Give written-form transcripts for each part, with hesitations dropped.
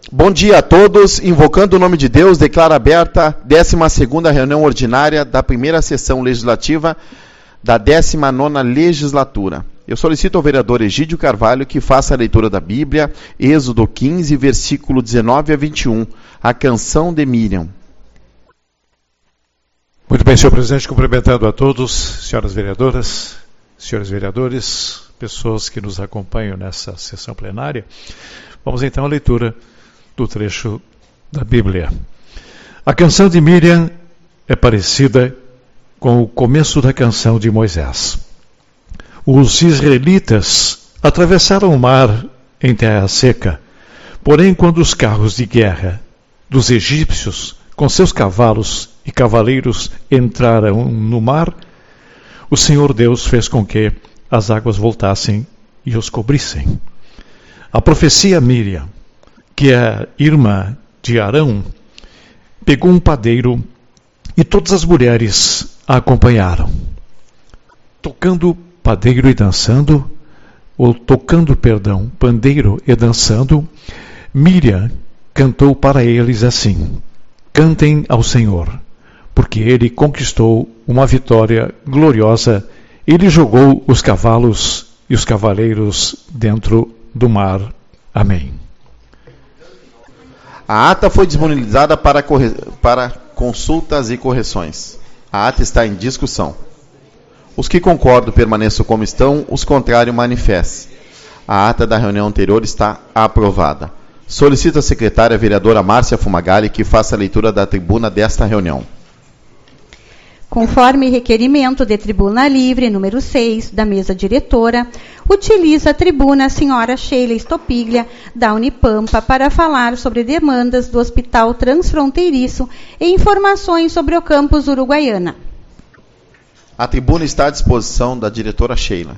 Bom dia a todos. Invocando o nome de Deus, declaro aberta a 12ª reunião ordinária da primeira sessão legislativa da 19ª legislatura. Eu solicito ao vereador Egídio Carvalho que faça a leitura da Bíblia, Êxodo 15, versículo 19 a 21, a canção de Miriam. Muito bem, senhor presidente, cumprimentando a todos, senhoras vereadoras, senhores vereadores, pessoas que nos acompanham nessa sessão plenária. Vamos então à leitura do trecho da Bíblia. A canção de Miriam é parecida com o começo da canção de Moisés. Os israelitas atravessaram o mar em terra seca, porém quando os carros de guerra dos egípcios, com seus cavalos e cavaleiros, entraram no mar, o Senhor Deus fez com que as águas voltassem e os cobrissem. A profecia Miriam, que é irmã de Arão, pegou um padeiro e todas as mulheres a acompanharam. Tocando padeiro e dançando, pandeiro e dançando, Miriam cantou para eles assim: cantem ao Senhor, porque Ele conquistou uma vitória gloriosa. Ele jogou os cavalos e os cavaleiros dentro do mar. Amém. A ata foi disponibilizada para consultas e correções. A ata está em discussão. Os que concordam permaneçam como estão, os contrários manifestem. A ata da reunião anterior está aprovada. Solicito à secretária vereadora Márcia Fumagalli que faça a leitura da tribuna desta reunião. Conforme requerimento de tribuna livre, número 6, da mesa diretora, utiliza a tribuna a senhora Sheila Estopiglia, da Unipampa, para falar sobre demandas do Hospital Transfronteiriço e informações sobre o campus Uruguaiana. A tribuna está à disposição da diretora Sheila.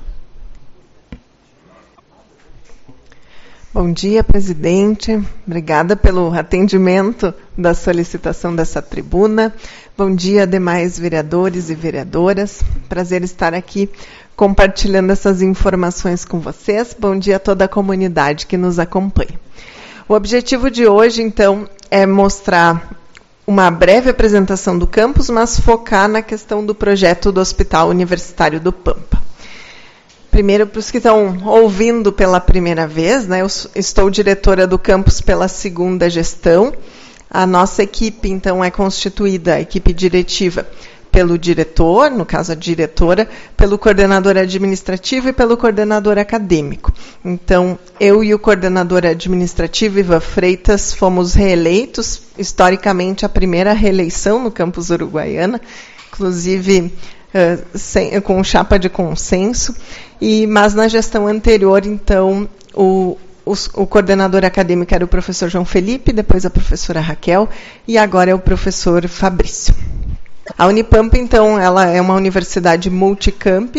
Bom dia, presidente. Obrigada pelo atendimento da solicitação dessa tribuna. Bom dia, demais vereadores e vereadoras. Prazer estar aqui compartilhando essas informações com vocês. Bom dia a toda a comunidade que nos acompanha. O objetivo de hoje, então, é mostrar uma breve apresentação do campus, mas focar na questão do projeto do Hospital Universitário do Pampa. Primeiro, para os que estão ouvindo pela primeira vez, né, eu estou diretora do campus pela segunda gestão. A nossa equipe, então, é constituída, a equipe diretiva, pelo diretor, no caso a diretora, pelo coordenador administrativo e pelo coordenador acadêmico. Então, eu e o coordenador administrativo, Ivan Freitas, fomos reeleitos, historicamente a primeira reeleição no campus Uruguaiana, inclusive com chapa de consenso, mas na gestão anterior, então, o coordenador acadêmico era o professor João Felipe, depois a professora Raquel, e agora é o professor Fabrício. A Unipampa, então, ela é uma universidade multicamp,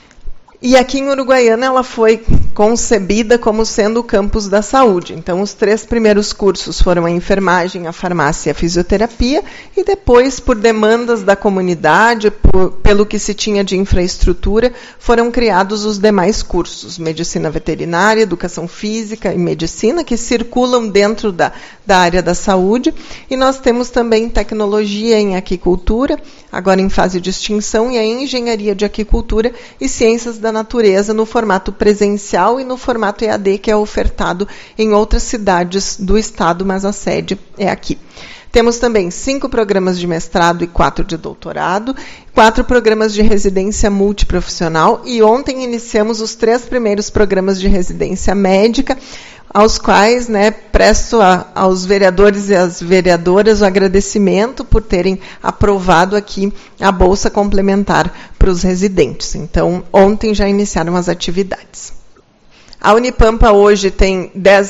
e aqui em Uruguaiana ela foi concebida como sendo o campus da saúde. Então, os 3 primeiros cursos foram a enfermagem, a farmácia e a fisioterapia, e depois, por demandas da comunidade, pelo que se tinha de infraestrutura, foram criados os demais cursos, medicina veterinária, educação física e medicina, que circulam dentro da área da saúde. E nós temos também tecnologia em aquicultura, agora em fase de extinção, e a engenharia de aquicultura e ciências da natureza no formato presencial e no formato EAD, que é ofertado em outras cidades do estado, mas a sede é aqui. Temos também 5 programas de mestrado e 4 de doutorado, 4 programas de residência multiprofissional, e ontem iniciamos os 3 primeiros programas de residência médica, aos quais, presto aos vereadores e às vereadoras o agradecimento por terem aprovado aqui a bolsa complementar para os residentes. Então, ontem já iniciaram as atividades. A Unipampa hoje tem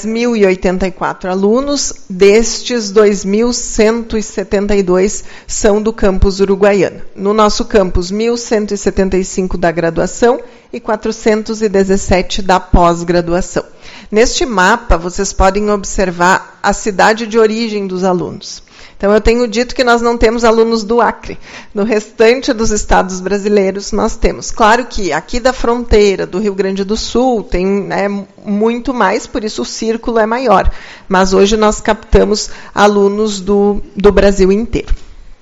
10.084 alunos, destes 2.172 são do campus Uruguaiana. No nosso campus, 1.175 da graduação e 417 da pós-graduação. Neste mapa, vocês podem observar a cidade de origem dos alunos. Então, eu tenho dito que nós não temos alunos do Acre. No restante dos estados brasileiros, nós temos. Claro que aqui da fronteira, do Rio Grande do Sul, tem muito mais, por isso o círculo é maior. Mas hoje nós captamos alunos do Brasil inteiro.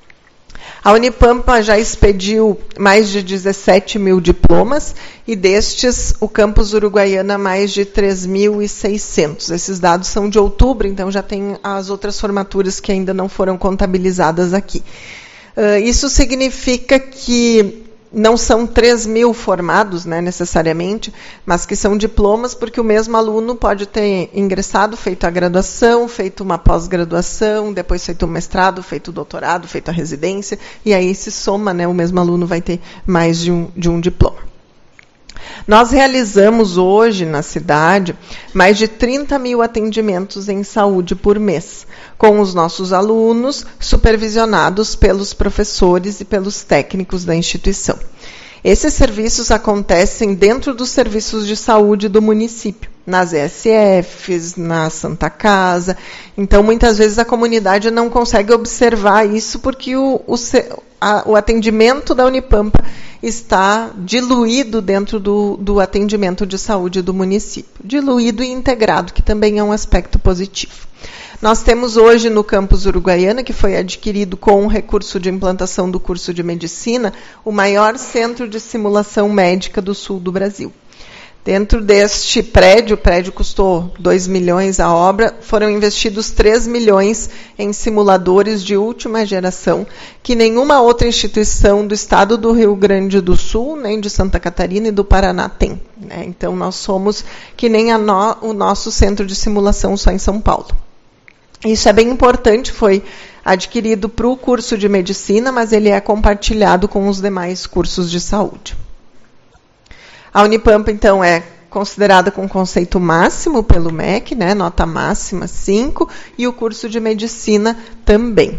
A Unipampa já expediu mais de 17 mil diplomas e destes, o campus Uruguaiana, mais de 3.600. Esses dados são de outubro, então já tem as outras formaturas que ainda não foram contabilizadas aqui. Isso significa que não são 3.000 formados, né, necessariamente, mas que são diplomas, porque o mesmo aluno pode ter ingressado, feito a graduação, feito uma pós-graduação, depois feito um mestrado, feito o doutorado, feito a residência, e aí se soma, né, o mesmo aluno vai ter mais de um diploma. Nós realizamos hoje, na cidade, mais de 30 mil atendimentos em saúde por mês, com os nossos alunos supervisionados pelos professores e pelos técnicos da instituição. Esses serviços acontecem dentro dos serviços de saúde do município, nas ESFs, na Santa Casa. Então, muitas vezes, a comunidade não consegue observar isso porque o atendimento da Unipampa está diluído dentro do atendimento de saúde do município. Diluído e integrado, que também é um aspecto positivo. Nós temos hoje no campus Uruguaiana, que foi adquirido com o recurso de implantação do curso de medicina, o maior centro de simulação médica do sul do Brasil. Dentro deste prédio, o prédio custou 2 milhões a obra, foram investidos 3 milhões em simuladores de última geração, que nenhuma outra instituição do estado do Rio Grande do Sul, nem de Santa Catarina e do Paraná tem. Né? Então, nós somos que nem o nosso centro de simulação só em São Paulo. Isso é bem importante, foi adquirido para o curso de medicina, mas ele é compartilhado com os demais cursos de saúde. A Unipampa, então, é considerada com conceito máximo pelo MEC, né, nota máxima 5, e o curso de medicina também.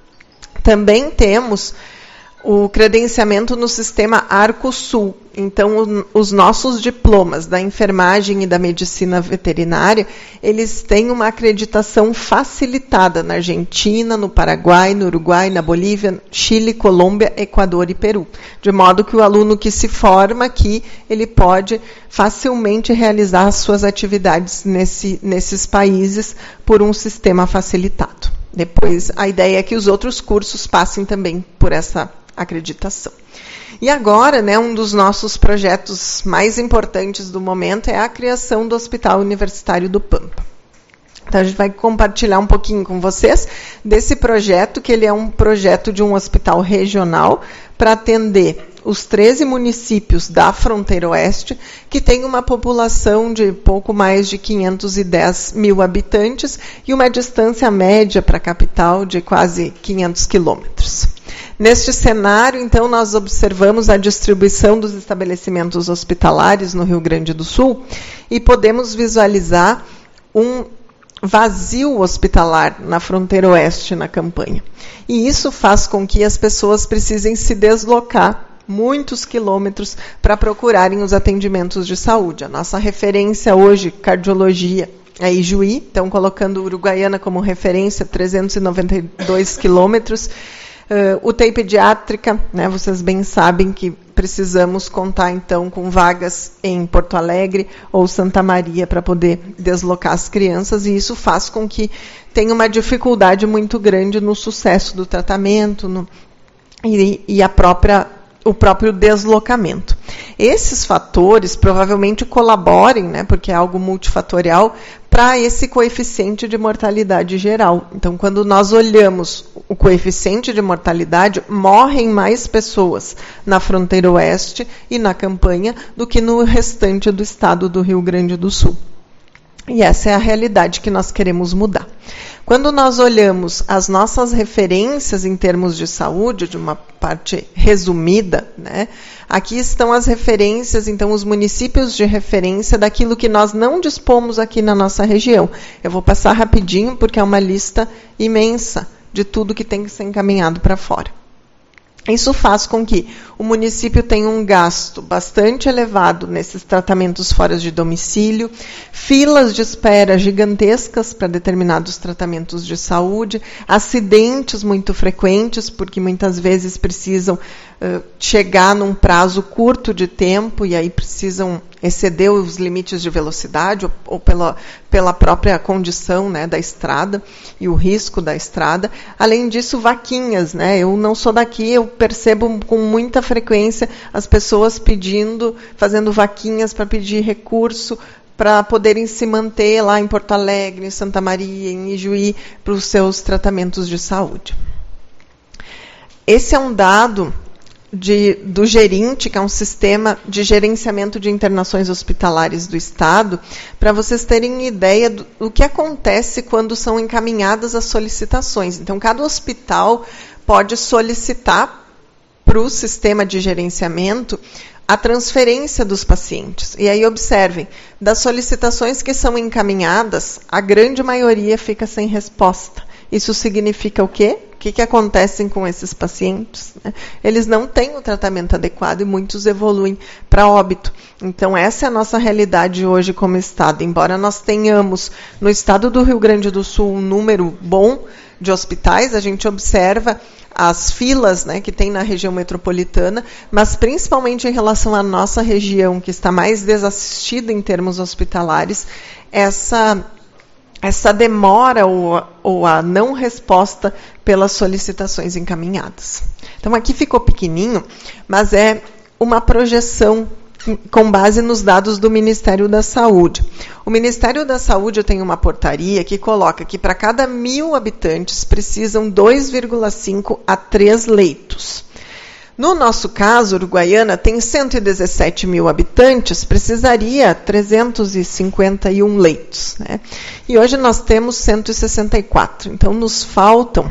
Também temos o credenciamento no sistema Arcosul. Então, os nossos diplomas da enfermagem e da medicina veterinária, eles têm uma acreditação facilitada na Argentina, no Paraguai, no Uruguai, na Bolívia, Chile, Colômbia, Equador e Peru. De modo que o aluno que se forma aqui, ele pode facilmente realizar as suas atividades nesses países por um sistema facilitado. Depois, a ideia é que os outros cursos passem também por essa acreditação. E agora, né, um dos nossos projetos mais importantes do momento é a criação do Hospital Universitário do Pampa. Então, a gente vai compartilhar um pouquinho com vocês desse projeto, que ele é um projeto de um hospital regional para atender os 13 municípios da fronteira oeste, que tem uma população de pouco mais de 510 mil habitantes e uma distância média para a capital de quase 500 quilômetros. Neste cenário, então, nós observamos a distribuição dos estabelecimentos hospitalares no Rio Grande do Sul e podemos visualizar um vazio hospitalar na fronteira oeste na campanha. E isso faz com que as pessoas precisem se deslocar muitos quilômetros para procurarem os atendimentos de saúde. A nossa referência hoje, cardiologia, é Ijuí, então colocando Uruguaiana como referência, 392 quilômetros. UTI pediátrica, né, vocês bem sabem que precisamos contar, então, com vagas em Porto Alegre ou Santa Maria para poder deslocar as crianças, e isso faz com que tenha uma dificuldade muito grande no sucesso do tratamento e o próprio deslocamento. Esses fatores provavelmente colaborem, né, porque é algo multifatorial, para esse coeficiente de mortalidade geral. Então, quando nós olhamos o coeficiente de mortalidade, morrem mais pessoas na fronteira oeste e na campanha do que no restante do estado do Rio Grande do Sul. E essa é a realidade que nós queremos mudar. Quando nós olhamos as nossas referências em termos de saúde, de uma parte resumida, né, aqui estão as referências, então, os municípios de referência daquilo que nós não dispomos aqui na nossa região. Eu vou passar rapidinho, porque é uma lista imensa de tudo que tem que ser encaminhado para fora. Isso faz com que o município tenha um gasto bastante elevado nesses tratamentos fora de domicílio, filas de espera gigantescas para determinados tratamentos de saúde, acidentes muito frequentes, porque muitas vezes precisam chegar num prazo curto de tempo e aí precisam exceder os limites de velocidade ou pela própria condição, né, da estrada e o risco da estrada. Além disso, vaquinhas, né? Eu não sou daqui, eu percebo com muita frequência as pessoas fazendo vaquinhas para pedir recurso para poderem se manter lá em Porto Alegre, em Santa Maria, em Ijuí, para os seus tratamentos de saúde. Esse é um dado do GERINT, que é um sistema de gerenciamento de internações hospitalares do Estado, para vocês terem ideia do que acontece quando são encaminhadas as solicitações. Então, cada hospital pode solicitar para o sistema de gerenciamento a transferência dos pacientes. E aí, observem, das solicitações que são encaminhadas, a grande maioria fica sem resposta. Isso significa o quê? O que acontece com esses pacientes? Eles não têm o tratamento adequado e muitos evoluem para óbito. Então, essa é a nossa realidade hoje como Estado. Embora nós tenhamos no Estado do Rio Grande do Sul um número bom de hospitais, a gente observa as filas, né, que tem na região metropolitana, mas principalmente em relação à nossa região, que está mais desassistida em termos hospitalares, essa demora ou a não resposta pelas solicitações encaminhadas. Então, aqui ficou pequenininho, mas é uma projeção com base nos dados do Ministério da Saúde. O Ministério da Saúde tem uma portaria que coloca que para cada 1.000 habitantes precisam 2,5 a 3 leitos. No nosso caso, Uruguaiana tem 117 mil habitantes, precisaria 351 leitos, né? E hoje nós temos 164, então nos faltam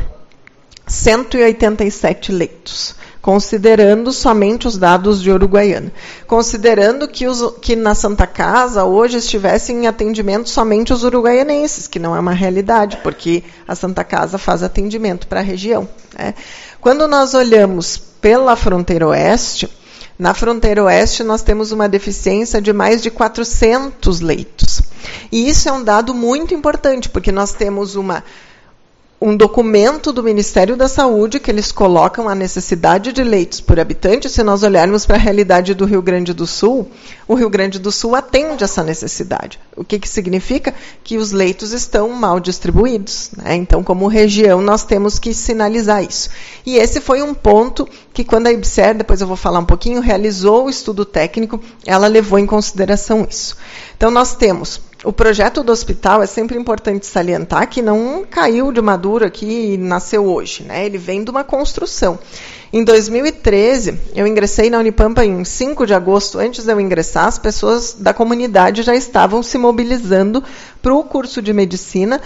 187 leitos, considerando somente os dados de Uruguaiana. Considerando que na Santa Casa hoje estivessem em atendimento somente os uruguaianenses, que não é uma realidade, porque a Santa Casa faz atendimento para a região, né? Quando nós olhamos pela fronteira oeste, na fronteira oeste nós temos uma deficiência de mais de 400 leitos. E isso é um dado muito importante, porque nós temos um documento do Ministério da Saúde que eles colocam a necessidade de leitos por habitante. Se nós olharmos para a realidade do Rio Grande do Sul, o Rio Grande do Sul atende essa necessidade. O que significa? Que os leitos estão mal distribuídos, né? Então, como região, nós temos que sinalizar isso. E esse foi um ponto que, quando a IBSER, depois eu vou falar um pouquinho, realizou o estudo técnico, ela levou em consideração isso. Então, nós temos o projeto do hospital, é sempre importante salientar que não caiu de maduro aqui e nasceu hoje, né? Ele vem de uma construção. Em 2013, eu ingressei na Unipampa em 5 de agosto. Antes de eu ingressar, as pessoas da comunidade já estavam se mobilizando para o curso de medicina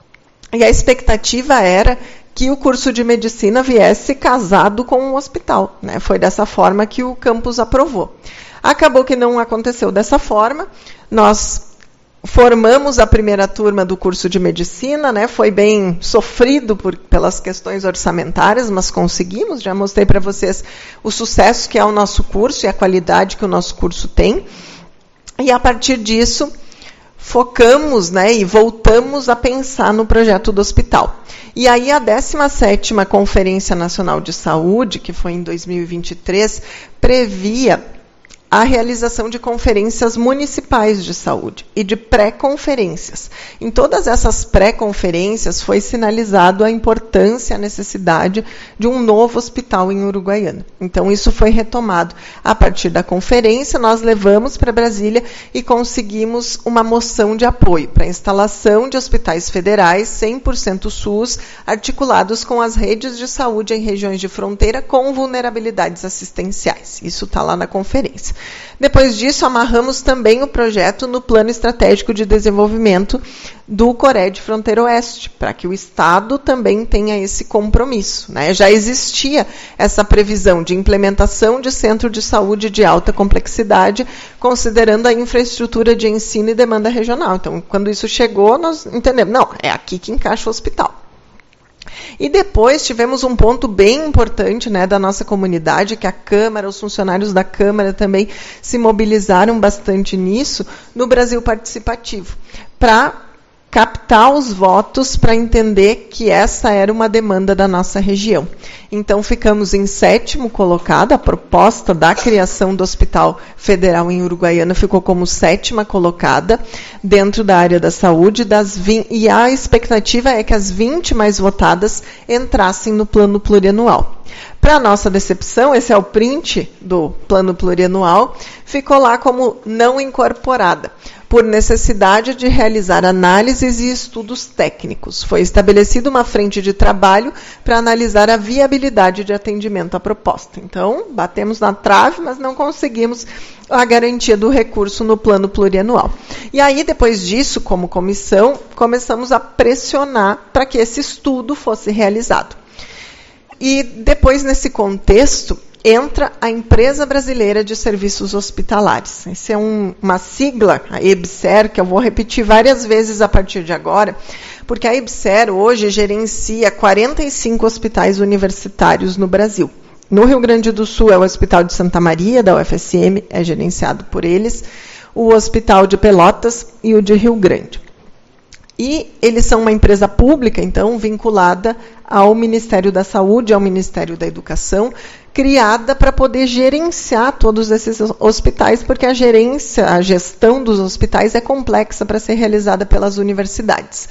e a expectativa era que o curso de medicina viesse casado com o hospital, né? Foi dessa forma que o campus aprovou. Acabou que não aconteceu dessa forma. Nós formamos a primeira turma do curso de medicina, né? Foi bem sofrido pelas questões orçamentárias, mas conseguimos. Já mostrei para vocês o sucesso que é o nosso curso e a qualidade que o nosso curso tem. E a partir disso, focamos, né, e voltamos a pensar no projeto do hospital. E aí a 17ª Conferência Nacional de Saúde, que foi em 2023, previa a realização de conferências municipais de saúde e de pré-conferências. Em todas essas pré-conferências foi sinalizado a importância, a necessidade de um novo hospital em Uruguaiana. Então, isso foi retomado. A partir da conferência, nós levamos para Brasília e conseguimos uma moção de apoio para a instalação de hospitais federais 100% SUS, articulados com as redes de saúde em regiões de fronteira com vulnerabilidades assistenciais. Isso está lá na conferência. Depois disso, amarramos também o projeto no Plano Estratégico de Desenvolvimento do CORED Fronteira Oeste, para que o Estado também tenha esse compromisso, né? Já existia essa previsão de implementação de centro de saúde de alta complexidade, considerando a infraestrutura de ensino e demanda regional. Então, quando isso chegou, nós entendemos, não, é aqui que encaixa o hospital. E depois tivemos um ponto bem importante, né, da nossa comunidade, que a Câmara, os funcionários da Câmara também se mobilizaram bastante nisso, no Brasil Participativo, para captar os votos para entender que essa era uma demanda da nossa região. Então, ficamos em 7º colocado, a proposta da criação do Hospital Federal em Uruguaiana ficou como 7ª colocada dentro da área da saúde, e a expectativa é que as 20 mais votadas entrassem no plano plurianual. Para nossa decepção, esse é o print do plano plurianual, ficou lá como não incorporada, por necessidade de realizar análises e estudos técnicos. Foi estabelecida uma frente de trabalho para analisar a viabilidade de atendimento à proposta. Então, batemos na trave, mas não conseguimos a garantia do recurso no plano plurianual. E aí, depois disso, como comissão, começamos a pressionar para que esse estudo fosse realizado. E depois, nesse contexto, entra a Empresa Brasileira de Serviços Hospitalares. Essa é uma sigla, a EBSER, que eu vou repetir várias vezes a partir de agora, porque a EBSER hoje gerencia 45 hospitais universitários no Brasil. No Rio Grande do Sul é o Hospital de Santa Maria, da UFSM, é gerenciado por eles, o Hospital de Pelotas e o de Rio Grande. E eles são uma empresa pública, então, vinculada ao Ministério da Saúde, ao Ministério da Educação, criada para poder gerenciar todos esses hospitais, porque a gestão dos hospitais é complexa para ser realizada pelas universidades.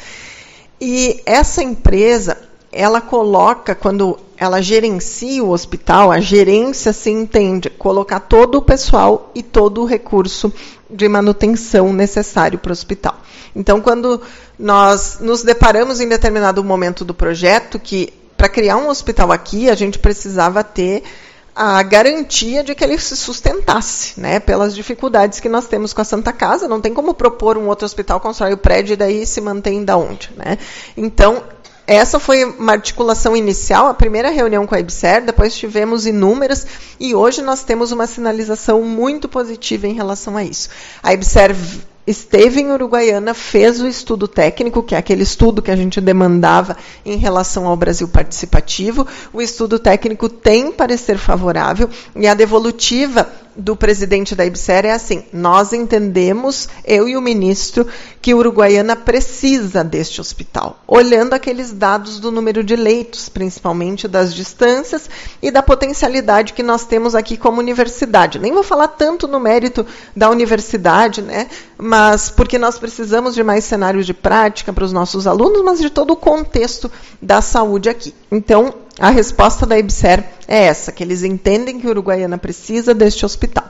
E essa empresa, ela coloca, quando ela gerencia o hospital, a gerência se entende colocar todo o pessoal e todo o recurso de manutenção necessário para o hospital. Então, quando nós nos deparamos em determinado momento do projeto que, para criar um hospital aqui, a gente precisava ter a garantia de que ele se sustentasse, né, pelas dificuldades que nós temos com a Santa Casa. Não tem como propor um outro hospital, constrói o prédio e daí se mantém da onde, né? Então, essa foi uma articulação inicial, a primeira reunião com a EBSER, depois tivemos inúmeras, e hoje nós temos uma sinalização muito positiva em relação a isso. A EBSER esteve em Uruguaiana, fez o estudo técnico, que é aquele estudo que a gente demandava em relação ao Brasil Participativo. O estudo técnico tem parecer favorável, e a devolutiva do presidente da EBSER é assim: nós entendemos, eu e o ministro, que Uruguaiana precisa deste hospital, olhando aqueles dados do número de leitos, principalmente das distâncias e da potencialidade que nós temos aqui como universidade. Nem vou falar tanto no mérito da universidade, né, mas porque nós precisamos de mais cenários de prática para os nossos alunos, mas de todo o contexto da saúde aqui. Então, a resposta da EBSER é essa, que eles entendem que Uruguaiana precisa deste hospital.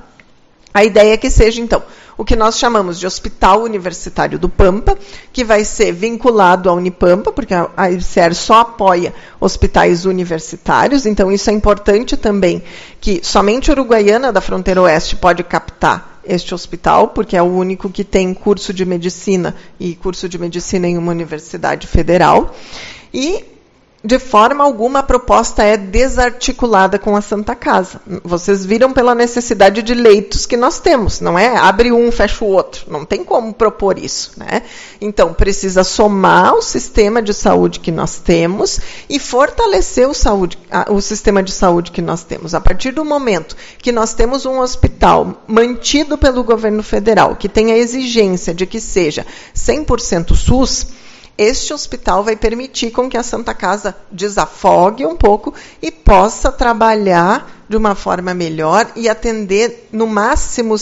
A ideia é que seja, então, o que nós chamamos de Hospital Universitário do Pampa, que vai ser vinculado à Unipampa, porque a EBSER só apoia hospitais universitários, então isso é importante também, que somente Uruguaiana, da fronteira oeste, pode captar este hospital, porque é o único que tem curso de medicina, e curso de medicina em uma universidade federal. E, de forma alguma, a proposta é desarticulada com a Santa Casa. Vocês viram pela necessidade de leitos que nós temos, não é? Abre um, fecha o outro. Não tem como propor isso, né? Então, precisa somar o sistema de saúde que nós temos e fortalecer o sistema de saúde que nós temos. A partir do momento que nós temos um hospital mantido pelo governo federal, que tem a exigência de que seja 100% SUS, este hospital vai permitir com que a Santa Casa desafogue um pouco e possa trabalhar de uma forma melhor e atender no máximo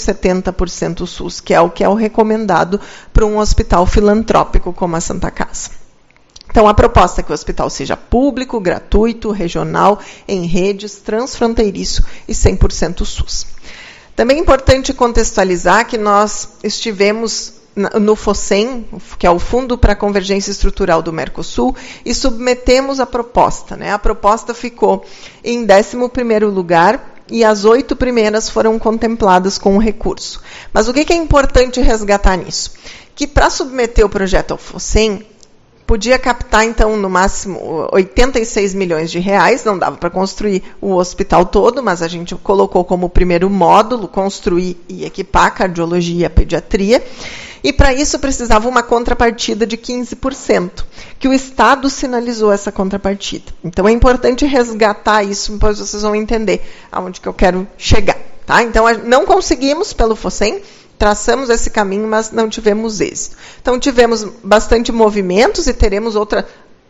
70% SUS, que é o recomendado para um hospital filantrópico como a Santa Casa. Então, a proposta é que o hospital seja público, gratuito, regional, em redes, transfronteiriço e 100% SUS. Também é importante contextualizar que nós estivemos no FOSEM, que é o Fundo para a Convergência Estrutural do Mercosul, e submetemos a proposta, né? A proposta ficou em 11º lugar e as 8 primeiras foram contempladas com o recurso. Mas o que é importante resgatar nisso? Que para submeter o projeto ao FOSEM, podia captar, então, no máximo 86 milhões de reais, não dava para construir o hospital todo, mas a gente colocou como primeiro módulo construir e equipar a cardiologia e a pediatria. E para isso precisava uma contrapartida de 15%, que o Estado sinalizou essa contrapartida. Então é importante resgatar isso, depois vocês vão entender aonde que eu quero chegar. Tá? Então não conseguimos pelo FOSEM, traçamos esse caminho, mas não tivemos êxito. Então tivemos bastante movimentos e teremos outra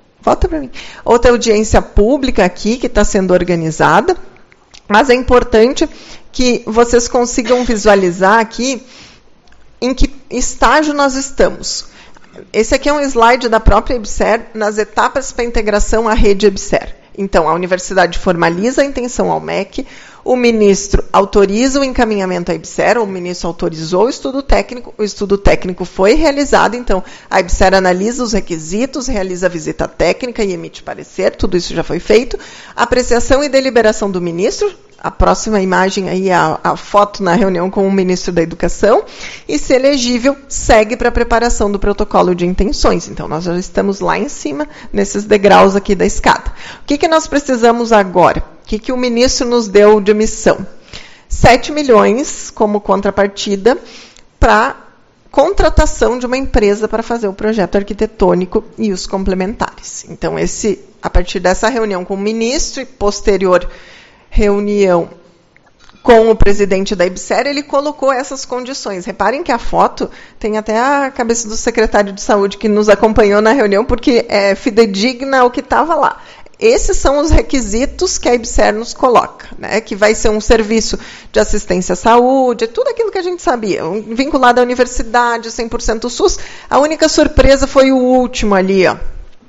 audiência pública aqui que está sendo organizada, mas é importante que vocês consigam visualizar aqui em que estágio nós estamos. Esse aqui é um slide da própria EBSER nas etapas para integração à rede EBSER. Então, a universidade formaliza a intenção ao MEC, o ministro autoriza o encaminhamento à EBSER, o ministro autorizou o estudo técnico foi realizado, então a EBSER analisa os requisitos, realiza a visita técnica e emite parecer, tudo isso já foi feito. Apreciação e deliberação do ministro, a próxima imagem aí é a foto na reunião com o ministro da Educação, e se elegível, segue para a preparação do protocolo de intenções. Então, nós já estamos lá em cima, nesses degraus aqui da escada. O que nós precisamos agora? O que o ministro nos deu de missão? 7 milhões como contrapartida para contratação de uma empresa para fazer o projeto arquitetônico e os complementares. Então, a partir dessa reunião com o ministro e posterior reunião com o presidente da EBSER, ele colocou essas condições. Reparem que a foto tem até a cabeça do secretário de saúde que nos acompanhou na reunião, porque é fidedigna ao que estava lá. Esses são os requisitos que a EBSER nos coloca, né? Que vai ser um serviço de assistência à saúde, tudo aquilo que a gente sabia, vinculado à universidade, 100% SUS. A única surpresa foi o último ali, ó.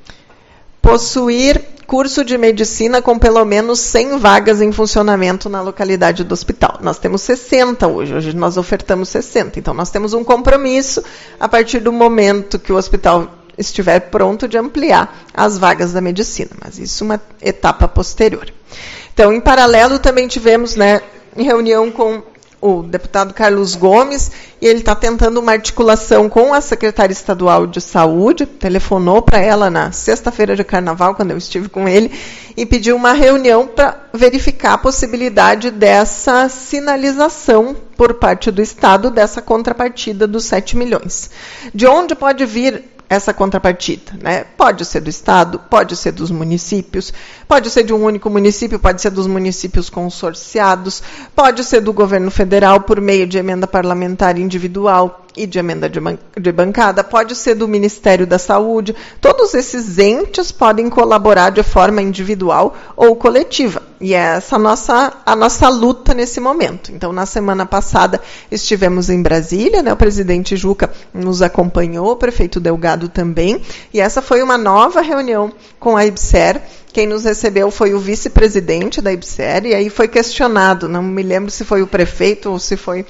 Possuir curso de medicina com pelo menos 100 vagas em funcionamento na localidade do hospital. Nós temos 60 hoje nós ofertamos 60. Então, nós temos um compromisso, a partir do momento que o hospital estiver pronto, de ampliar as vagas da medicina. Mas isso é uma etapa posterior. Então, em paralelo, também tivemos, em reunião com o deputado Carlos Gomes, e ele está tentando uma articulação com a secretária estadual de saúde, telefonou para ela na sexta-feira de carnaval, quando eu estive com ele, e pediu uma reunião para verificar a possibilidade dessa sinalização por parte do Estado, dessa contrapartida dos 7 milhões. De onde pode vir essa contrapartida? Pode ser do Estado, pode ser dos municípios, pode ser de um único município, pode ser dos municípios consorciados, pode ser do governo federal por meio de emenda parlamentar individual e de emenda de bancada, pode ser do Ministério da Saúde. Todos esses entes podem colaborar de forma individual ou coletiva. E é essa a nossa luta nesse momento. Então, na semana passada, estivemos em Brasília, o presidente Juca nos acompanhou, o prefeito Delgado também, e essa foi uma nova reunião com a EBSER. Quem nos recebeu foi o vice-presidente da EBSER, e aí foi questionado, não me lembro se foi o prefeito ou se foi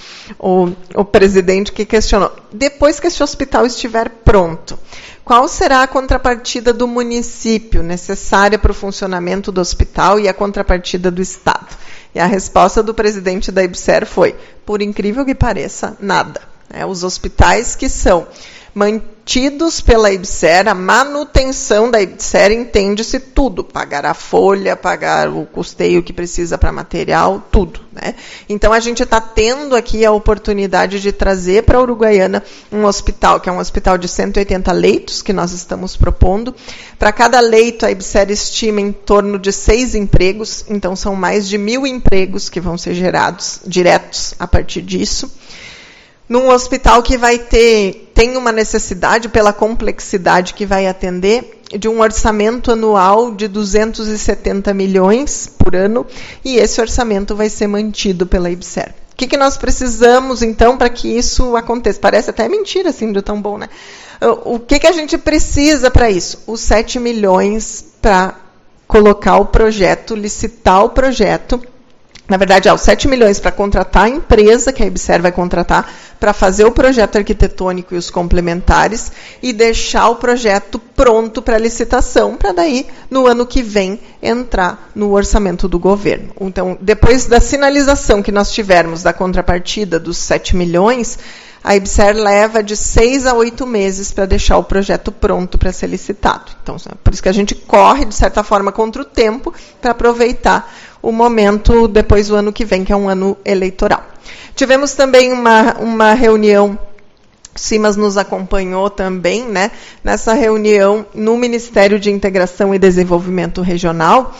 o presidente que questionou. Depois que esse hospital estiver pronto, qual será a contrapartida do município necessária para o funcionamento do hospital e a contrapartida do Estado? E a resposta do presidente da EBSER foi, por incrível que pareça, nada. Os hospitais que são mantidos pela EBSER, a manutenção da EBSER, entende-se tudo, pagar a folha, pagar o custeio que precisa para material, tudo. Então, a gente está tendo aqui a oportunidade de trazer para a Uruguaiana um hospital, que é um hospital de 180 leitos, que nós estamos propondo. Para cada leito, a EBSER estima em torno de 6 empregos, então são mais de 1.000 empregos que vão ser gerados diretos a partir disso. Num hospital que tem uma necessidade, pela complexidade que vai atender, de um orçamento anual de 270 milhões por ano, e esse orçamento vai ser mantido pela EBSER. O que nós precisamos, então, para que isso aconteça? Parece até mentira, assim, de tão bom, O que a gente precisa para isso? Os 7 milhões para colocar o projeto, licitar o projeto. Na verdade, os 7 milhões para contratar a empresa que a EBSER vai contratar para fazer o projeto arquitetônico e os complementares e deixar o projeto pronto para licitação, para daí, no ano que vem, entrar no orçamento do governo. Então, depois da sinalização que nós tivermos da contrapartida dos 7 milhões, a EBSER leva de 6 a 8 meses para deixar o projeto pronto para ser licitado. Então, por isso que a gente corre, de certa forma, contra o tempo, para aproveitar o momento depois do ano que vem, que é um ano eleitoral. Tivemos também uma reunião Simas nos acompanhou também, né, nessa reunião no Ministério de Integração e Desenvolvimento Regional,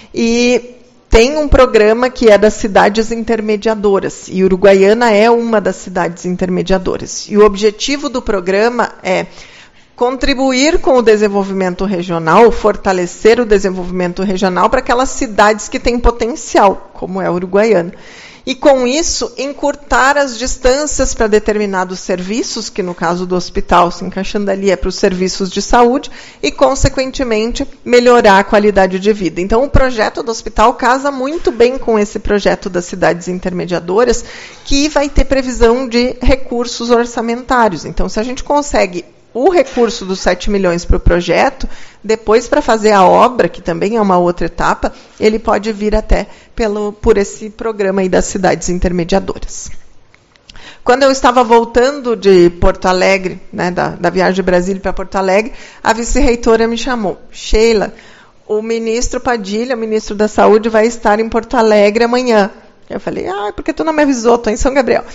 e tem um programa que é das cidades intermediadoras, e Uruguaiana é uma das cidades intermediadoras. E o objetivo do programa é contribuir com o desenvolvimento regional, fortalecer o desenvolvimento regional para aquelas cidades que têm potencial, como é a Uruguaiana. E, com isso, encurtar as distâncias para determinados serviços, que no caso do hospital, se encaixando ali, é para os serviços de saúde, e, consequentemente, melhorar a qualidade de vida. Então, o projeto do hospital casa muito bem com esse projeto das cidades intermediadoras, que vai ter previsão de recursos orçamentários. Então, se a gente consegue o recurso dos 7 milhões para o projeto, depois para fazer a obra, que também é uma outra etapa, ele pode vir até por esse programa aí das cidades intermediadoras. Quando eu estava voltando de Porto Alegre, né, da viagem de Brasília para Porto Alegre, a vice-reitora me chamou. Sheila, o ministro Padilha, o ministro da Saúde, vai estar em Porto Alegre amanhã. Eu falei, por que tu não me avisou? Estou em São Gabriel.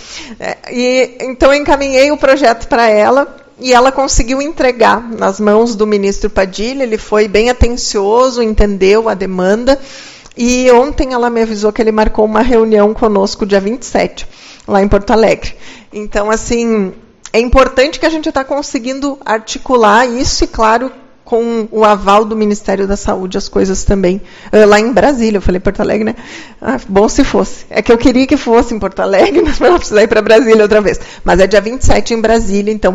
Então, eu encaminhei o projeto para ela, e ela conseguiu entregar nas mãos do ministro Padilha. Ele foi bem atencioso, entendeu a demanda, e ontem ela me avisou que ele marcou uma reunião conosco dia 27, lá em Porto Alegre. Então, assim, é importante que a gente está conseguindo articular isso, e, claro, com o aval do Ministério da Saúde, as coisas também, lá em Brasília. Eu falei Porto Alegre, né? Bom se fosse. É que eu queria que fosse em Porto Alegre, mas não precisar ir para Brasília outra vez. Mas é dia 27 em Brasília, então,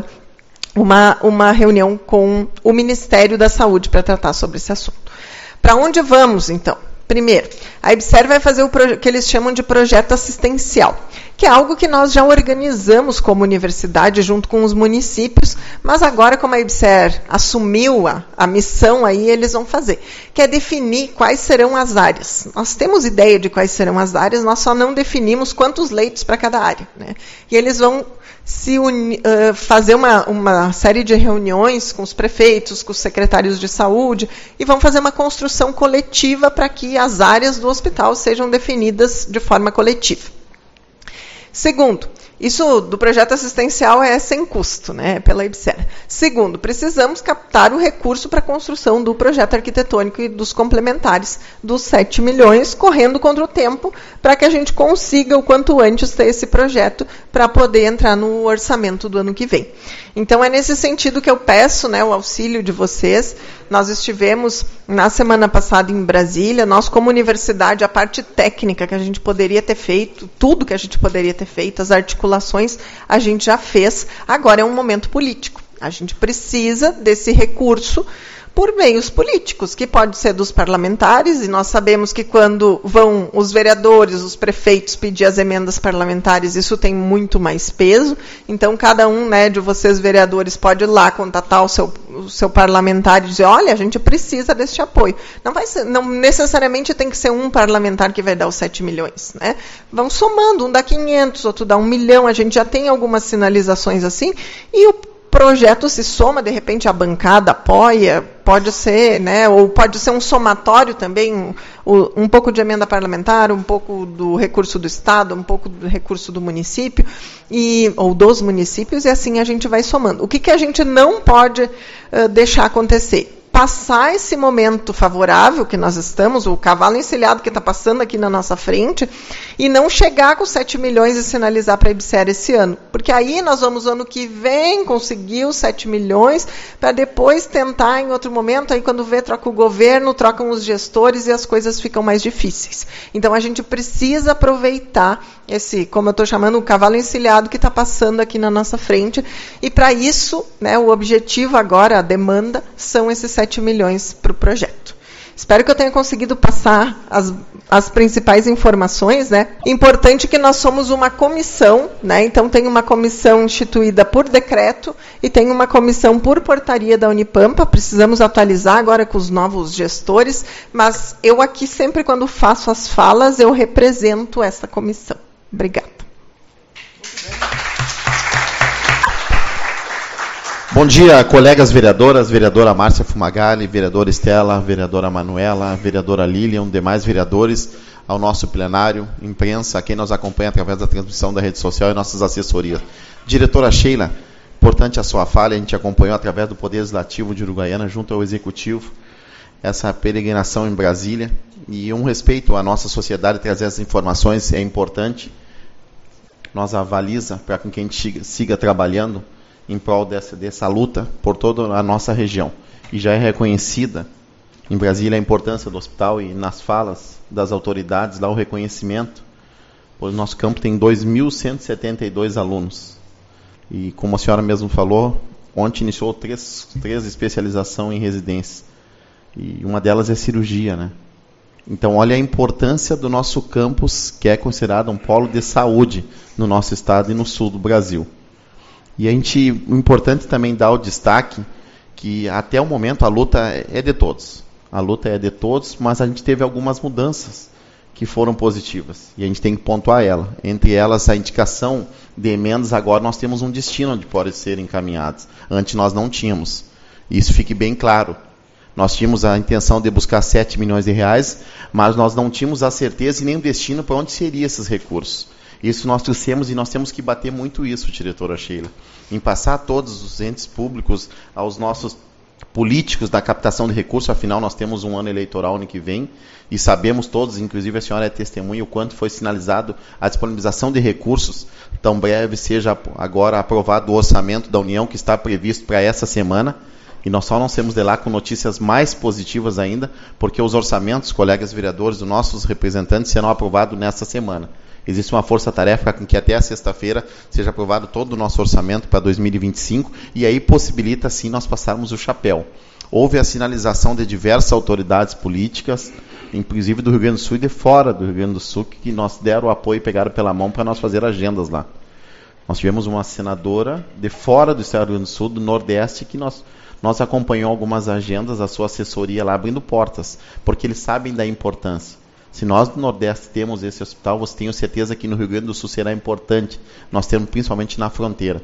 uma reunião com o Ministério da Saúde para tratar sobre esse assunto. Para onde vamos, então? Primeiro, a IBSER vai fazer o que eles chamam de projeto assistencial, que é algo que nós já organizamos como universidade junto com os municípios, mas agora, como a IBSER assumiu a missão, aí eles vão fazer, que é definir quais serão as áreas. Nós temos ideia de quais serão as áreas, nós só não definimos quantos leitos para cada área, né? E eles vão fazer uma série de reuniões com os prefeitos, com os secretários de saúde, e vão fazer uma construção coletiva para que as áreas do hospital sejam definidas de forma coletiva. Segundo, isso do projeto assistencial é sem custo, né, pela IBSER. Segundo, precisamos captar o recurso para a construção do projeto arquitetônico e dos complementares dos 7 milhões, correndo contra o tempo, para que a gente consiga o quanto antes ter esse projeto para poder entrar no orçamento do ano que vem. Então, é nesse sentido que eu peço, né, o auxílio de vocês. Nós estivemos, na semana passada, em Brasília. Nós, como universidade, a parte técnica que a gente poderia ter feito, tudo que a gente poderia ter feito, as articulações, a gente já fez. Agora é um momento político. A gente precisa desse recurso por meios políticos, que pode ser dos parlamentares, e nós sabemos que quando vão os vereadores, os prefeitos pedir as emendas parlamentares, isso tem muito mais peso. Então, cada um, né, de vocês, vereadores, pode ir lá contatar o seu parlamentar e dizer, olha, a gente precisa deste apoio. Não necessariamente tem que ser um parlamentar que vai dar os 7 milhões. Né? Vão somando, um dá 500, outro dá 1 milhão, a gente já tem algumas sinalizações assim, e o projeto se soma, de repente a bancada apoia, pode ser, né, ou pode ser um somatório também, um pouco de emenda parlamentar, um pouco do recurso do Estado, um pouco do recurso do município, ou dos municípios, e assim a gente vai somando. O que a gente não pode deixar acontecer? Passar esse momento favorável que nós estamos, o cavalo encilhado que está passando aqui na nossa frente, e não chegar com 7 milhões e sinalizar para a IBSER esse ano. Porque aí nós vamos, ano que vem, conseguir os 7 milhões, para depois tentar em outro momento, aí quando vê, troca o governo, trocam os gestores e as coisas ficam mais difíceis. Então, a gente precisa aproveitar esse, como eu estou chamando, o cavalo encilhado que está passando aqui na nossa frente, e para isso, né, o objetivo agora, a demanda, são esses 7 milhões para o projeto. Espero que eu tenha conseguido passar as principais informações, né? Importante que nós somos uma comissão, né? Então tem uma comissão instituída por decreto e tem uma comissão por portaria da Unipampa. Precisamos atualizar agora com os novos gestores, mas eu aqui sempre quando faço as falas, eu represento essa comissão. Obrigada. Bom dia, colegas vereadoras, vereadora Márcia Fumagalli, vereadora Estela, vereadora Manuela, vereadora Lilian, demais vereadores, ao nosso plenário, imprensa, a quem nos acompanha através da transmissão da rede social e nossas assessorias. Diretora Sheila, importante a sua fala, a gente acompanhou através do Poder Legislativo de Uruguaiana, junto ao Executivo, essa peregrinação em Brasília, e um respeito à nossa sociedade, trazer essas informações é importante, nos avaliza para que a gente siga trabalhando em prol dessa luta por toda a nossa região. E já é reconhecida em Brasília a importância do hospital, e nas falas das autoridades, lá o reconhecimento, pois o nosso campo tem 2.172 alunos. E como a senhora mesmo falou, ontem iniciou três especializações em residência. E uma delas é cirurgia, né? Então, olha a importância do nosso campus, que é considerado um polo de saúde no nosso estado e no sul do Brasil. E o importante também dar o destaque que até o momento a luta é de todos. A luta é de todos, mas a gente teve algumas mudanças que foram positivas. E a gente tem que pontuar ela. Entre elas, a indicação de emendas, agora nós temos um destino onde podem ser encaminhados. Antes nós não tínhamos. Isso fique bem claro. Nós tínhamos a intenção de buscar 7 milhões de reais, mas nós não tínhamos a certeza e nem o destino para onde seriam esses recursos. Isso nós trouxemos e nós temos que bater muito isso, diretora Sheila, em passar a todos os entes públicos, aos nossos políticos da captação de recursos. Afinal nós temos um ano eleitoral ano que vem e sabemos todos, inclusive a senhora é testemunha, o quanto foi sinalizado a disponibilização de recursos. Tão breve seja agora aprovado o orçamento da União, que está previsto para essa semana. E nós só não temos de lá com notícias mais positivas ainda, porque os orçamentos, colegas vereadores, dos nossos representantes, serão aprovados nesta semana. Existe uma força-tarefa com que até a sexta-feira seja aprovado todo o nosso orçamento para 2025, e aí possibilita, sim, nós passarmos o chapéu. Houve a sinalização de diversas autoridades políticas, inclusive do Rio Grande do Sul e de fora do Rio Grande do Sul, que nos deram o apoio e pegaram pela mão para nós fazer agendas lá. Nós tivemos uma senadora de fora do estado do Rio Grande do Sul, do Nordeste, que nós acompanhou algumas agendas, a sua assessoria lá abrindo portas, porque eles sabem da importância. Se nós do Nordeste temos esse hospital, você tenho certeza que no Rio Grande do Sul será importante. Nós temos principalmente na fronteira.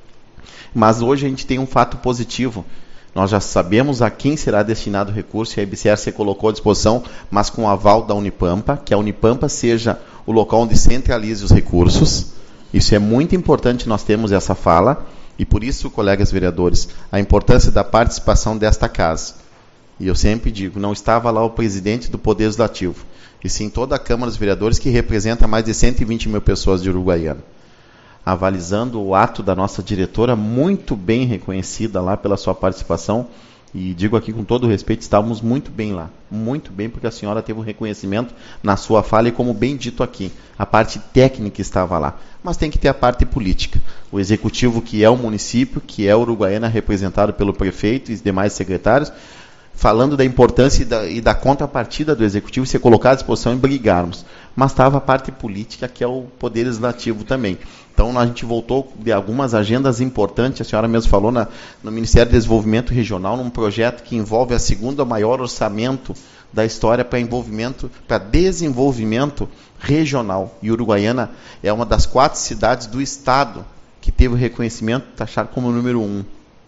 Mas hoje a gente tem um fato positivo. Nós já sabemos a quem será destinado o recurso, e a IBCR se colocou à disposição, mas com o aval da Unipampa, que a Unipampa seja o local onde centralize os recursos. Isso é muito importante, nós temos essa fala. E por isso, colegas vereadores, a importância da participação desta casa. E eu sempre digo, não estava lá o presidente do Poder Legislativo, e sim toda a Câmara dos Vereadores, que representa mais de 120 mil pessoas de Uruguaiana. Avalizando o ato da nossa diretora, muito bem reconhecida lá pela sua participação, e digo aqui com todo o respeito, estávamos muito bem lá, muito bem, porque a senhora teve um reconhecimento na sua fala, e como bem dito aqui, a parte técnica estava lá, mas tem que ter a parte política. O executivo, que é o município, que é Uruguaiana, representado pelo prefeito e os demais secretários, falando da importância e da contrapartida do executivo ser colocado à disposição e brigarmos. Mas estava a parte política, que é o Poder Legislativo também. Então, a gente voltou de algumas agendas importantes, a senhora mesmo falou, no Ministério do Desenvolvimento Regional, num projeto que envolve a segunda maior orçamento da história para desenvolvimento regional. E Uruguaiana é uma das 4 cidades do estado que teve o reconhecimento taxado como número 1.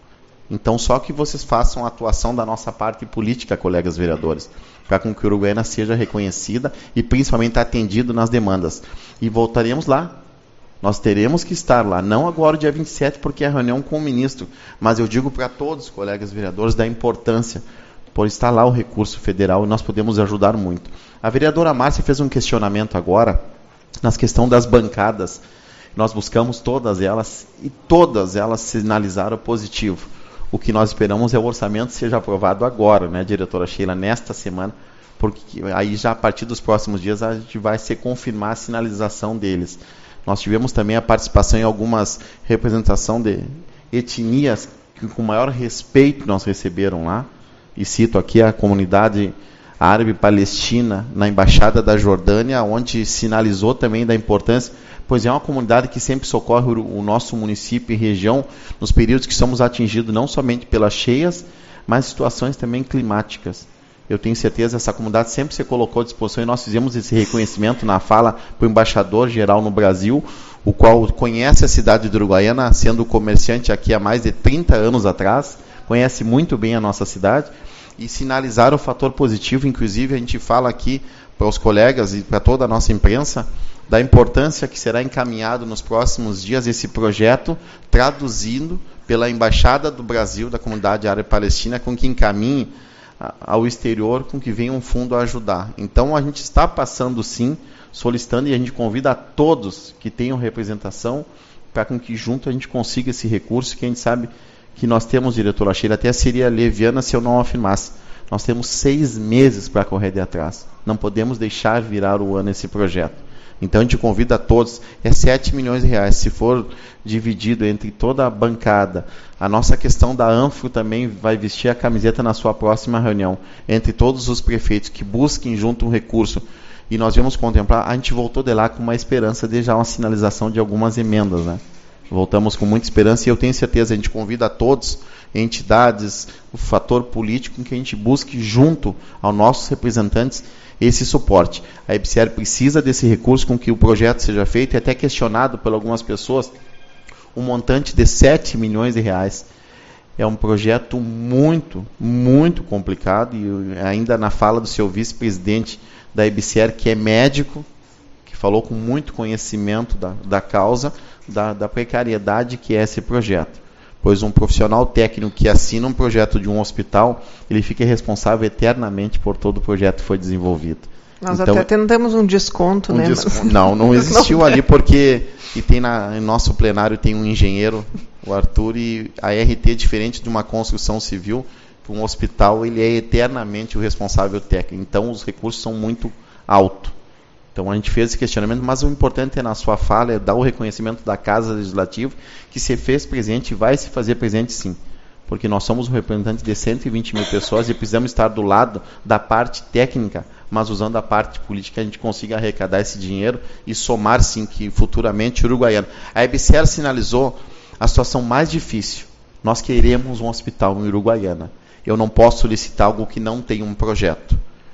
Então, só que vocês façam a atuação da nossa parte política, colegas vereadores, para que a Uruguaiana seja reconhecida e principalmente atendido nas demandas. E voltaremos lá. Nós teremos que estar lá, não agora dia 27, porque é a reunião com o ministro, mas eu digo para todos os colegas vereadores da importância, por estar lá o recurso federal, e nós podemos ajudar muito. A vereadora Márcia fez um questionamento agora, nas questões das bancadas. Nós buscamos todas elas, e todas elas sinalizaram positivo. O que nós esperamos é o orçamento seja aprovado agora, né, diretora Sheila, nesta semana, porque aí já a partir dos próximos dias a gente vai se confirmar a sinalização deles. Nós tivemos também a participação em algumas representações de etnias que com maior respeito nós receberam lá, e cito aqui a comunidade árabe palestina na Embaixada da Jordânia, onde sinalizou também da importância, pois é uma comunidade que sempre socorre o nosso município e região nos períodos que somos atingidos não somente pelas cheias, mas situações também climáticas. Eu tenho certeza que essa comunidade sempre se colocou à disposição, e nós fizemos esse reconhecimento na fala para o embaixador geral no Brasil, o qual conhece a cidade de Uruguaiana, sendo comerciante aqui há mais de 30 anos atrás, conhece muito bem a nossa cidade, e sinalizar o fator positivo. Inclusive, a gente fala aqui para os colegas e para toda a nossa imprensa da importância que será encaminhado nos próximos dias esse projeto, traduzindo pela Embaixada do Brasil, da Comunidade Árabe Palestina, com que encaminhe ao exterior, com que venha um fundo a ajudar. Então, a gente está passando, sim, solicitando, e a gente convida a todos que tenham representação, para com que junto a gente consiga esse recurso, que a gente sabe que nós temos, diretora Sheila, até seria leviana se eu não afirmasse. Nós temos 6 meses para correr de atrás. Não podemos deixar virar o ano esse projeto. Então a gente convida a todos, é 7 milhões de reais, se for dividido entre toda a bancada. A nossa questão da ANFRO também vai vestir a camiseta na sua próxima reunião, entre todos os prefeitos que busquem junto um recurso. E nós vamos contemplar, a gente voltou de lá com uma esperança de já uma sinalização de algumas emendas, né? Voltamos com muita esperança e eu tenho certeza, a gente convida a todos, entidades, o fator político, que a gente busque junto aos nossos representantes esse suporte. A EBSER precisa desse recurso com que o projeto seja feito, e até questionado por algumas pessoas, um montante de 7 milhões de reais. É um projeto muito, muito complicado, e ainda na fala do seu vice-presidente da EBSER, que é médico, que falou com muito conhecimento da causa, da precariedade que é esse projeto. Pois um profissional técnico que assina um projeto de um hospital, ele fica responsável eternamente por todo o projeto que foi desenvolvido. Nós então, até tentamos um desconto, né? Não existiu ali, porque e tem em nosso plenário tem um engenheiro, o Arthur, e a RT, diferente de uma construção civil, para um hospital, ele é eternamente o responsável técnico. Então, os recursos são muito altos. Então, a gente fez esse questionamento, mas o importante na sua fala é dar o reconhecimento da Casa Legislativa, que se fez presente e vai se fazer presente sim. Porque nós somos um representante de 120 mil pessoas e precisamos estar do lado da parte técnica, mas usando a parte política, a gente consiga arrecadar esse dinheiro e somar sim que futuramente Uruguaiana. A EBSER sinalizou a situação mais difícil. Nós queremos um hospital em Uruguaiana. Eu não posso solicitar algo que não tem um projeto.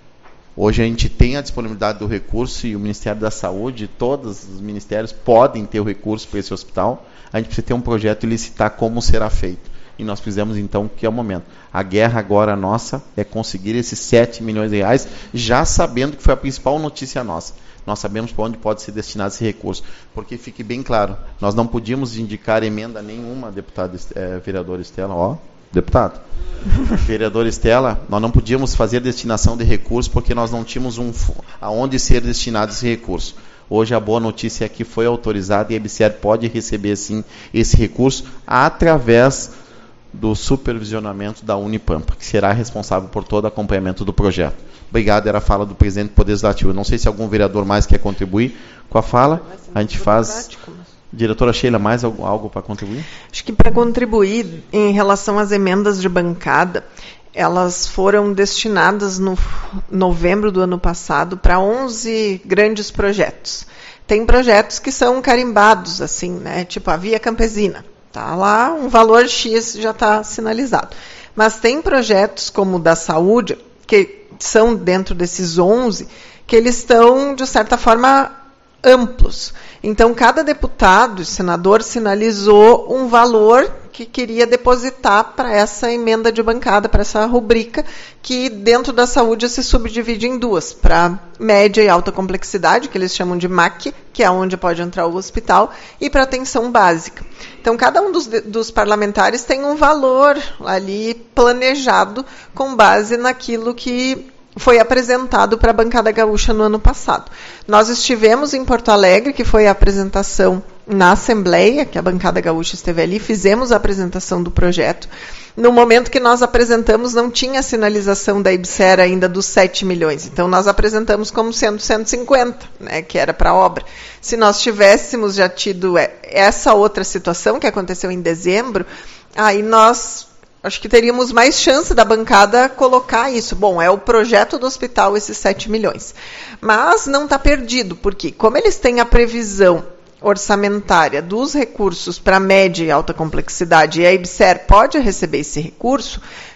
Hoje a gente tem a disponibilidade do recurso e o Ministério da Saúde, todos os ministérios podem ter o recurso para esse hospital. A gente precisa ter um projeto e licitar como será feito. E nós fizemos então, que é o momento. A guerra agora nossa é conseguir esses 7 milhões de reais, já sabendo que foi a principal notícia nossa. Nós sabemos para onde pode ser destinado esse recurso. Porque fique bem claro, nós não podíamos indicar emenda nenhuma, vereadora Estela, deputado. Vereadora Estela, nós não podíamos fazer destinação de recursos porque nós não tínhamos aonde ser destinado esse recurso. Hoje a boa notícia é que foi autorizado e a EBSER pode receber sim esse recurso através do supervisionamento da Unipampa, que será responsável por todo o acompanhamento do projeto. Obrigado, era a fala do presidente do Poder Legislativo. Não sei se algum vereador mais quer contribuir com a fala. A gente faz... Diretora Sheila, mais algo para contribuir? Acho que para contribuir em relação às emendas de bancada, elas foram destinadas no novembro do ano passado para 11 grandes projetos. Tem projetos que são carimbados, assim, né? Tipo a Via Campesina. Tá lá, um valor X já está sinalizado. Mas tem projetos como o da saúde, que são dentro desses 11, que eles estão, de certa forma, amplos. Então, cada deputado e senador sinalizou um valor que queria depositar para essa emenda de bancada, para essa rubrica, que dentro da saúde se subdivide em duas, para média e alta complexidade, que eles chamam de MAC, que é onde pode entrar o hospital, e para atenção básica. Então, cada um dos parlamentares tem um valor ali planejado com base naquilo que foi apresentado para a bancada gaúcha no ano passado. Nós estivemos em Porto Alegre, que foi a apresentação na Assembleia, que a bancada gaúcha esteve ali, fizemos a apresentação do projeto. No momento que nós apresentamos, não tinha a sinalização da EBSER ainda dos 7 milhões. Então, nós apresentamos como sendo 150, né, que era para a obra. Se nós tivéssemos já tido essa outra situação, que aconteceu em dezembro, aí nós... acho que teríamos mais chance da bancada colocar isso. Bom, é o projeto do hospital, esses 7 milhões. Mas não está perdido, porque como eles têm a previsão orçamentária dos recursos para média e alta complexidade, e a EBSER pode receber esse recurso,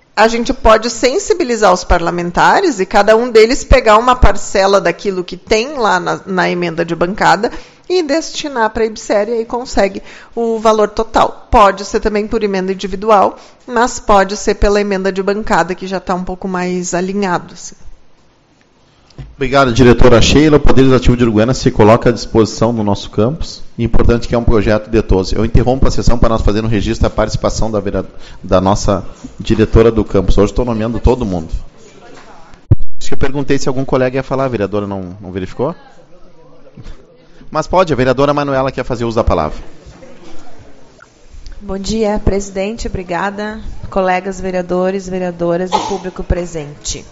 a gente pode sensibilizar os parlamentares e cada um deles pegar uma parcela daquilo que tem lá na emenda de bancada e destinar para a IBSER, e aí consegue o valor total. Pode ser também por emenda individual, mas pode ser pela emenda de bancada, que já está um pouco mais alinhado. Assim. Obrigado, diretora Sheila. O Poder Legislativo de Uruguaiana se coloca à disposição do nosso campus. Importante que é um projeto detoso. Eu interrompo a sessão para nós fazer um registro da participação da nossa diretora do campus. Hoje estou nomeando todo mundo. Acho que eu perguntei se algum colega ia falar, a vereadora não verificou? Mas pode, a vereadora Manuela quer fazer uso da palavra. Bom dia, presidente, obrigada, colegas vereadores, vereadoras e público presente.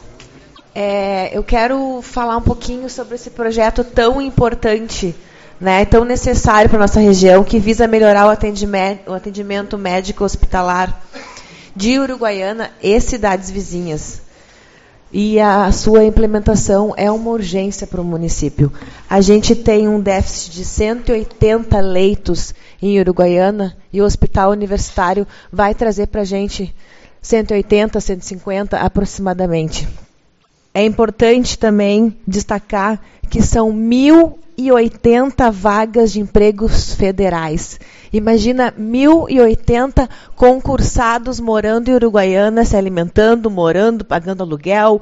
Eu quero falar um pouquinho sobre esse projeto tão importante, né, tão necessário para a nossa região, que visa melhorar o atendimento médico hospitalar de Uruguaiana e cidades vizinhas. E a sua implementação é uma urgência para o município. A gente tem um déficit de 180 leitos em Uruguaiana e o hospital universitário vai trazer para a gente 180, 150 aproximadamente. É importante também destacar que são 1.080 vagas de empregos federais. Imagina 1.080 concursados morando em Uruguaiana, se alimentando, morando, pagando aluguel.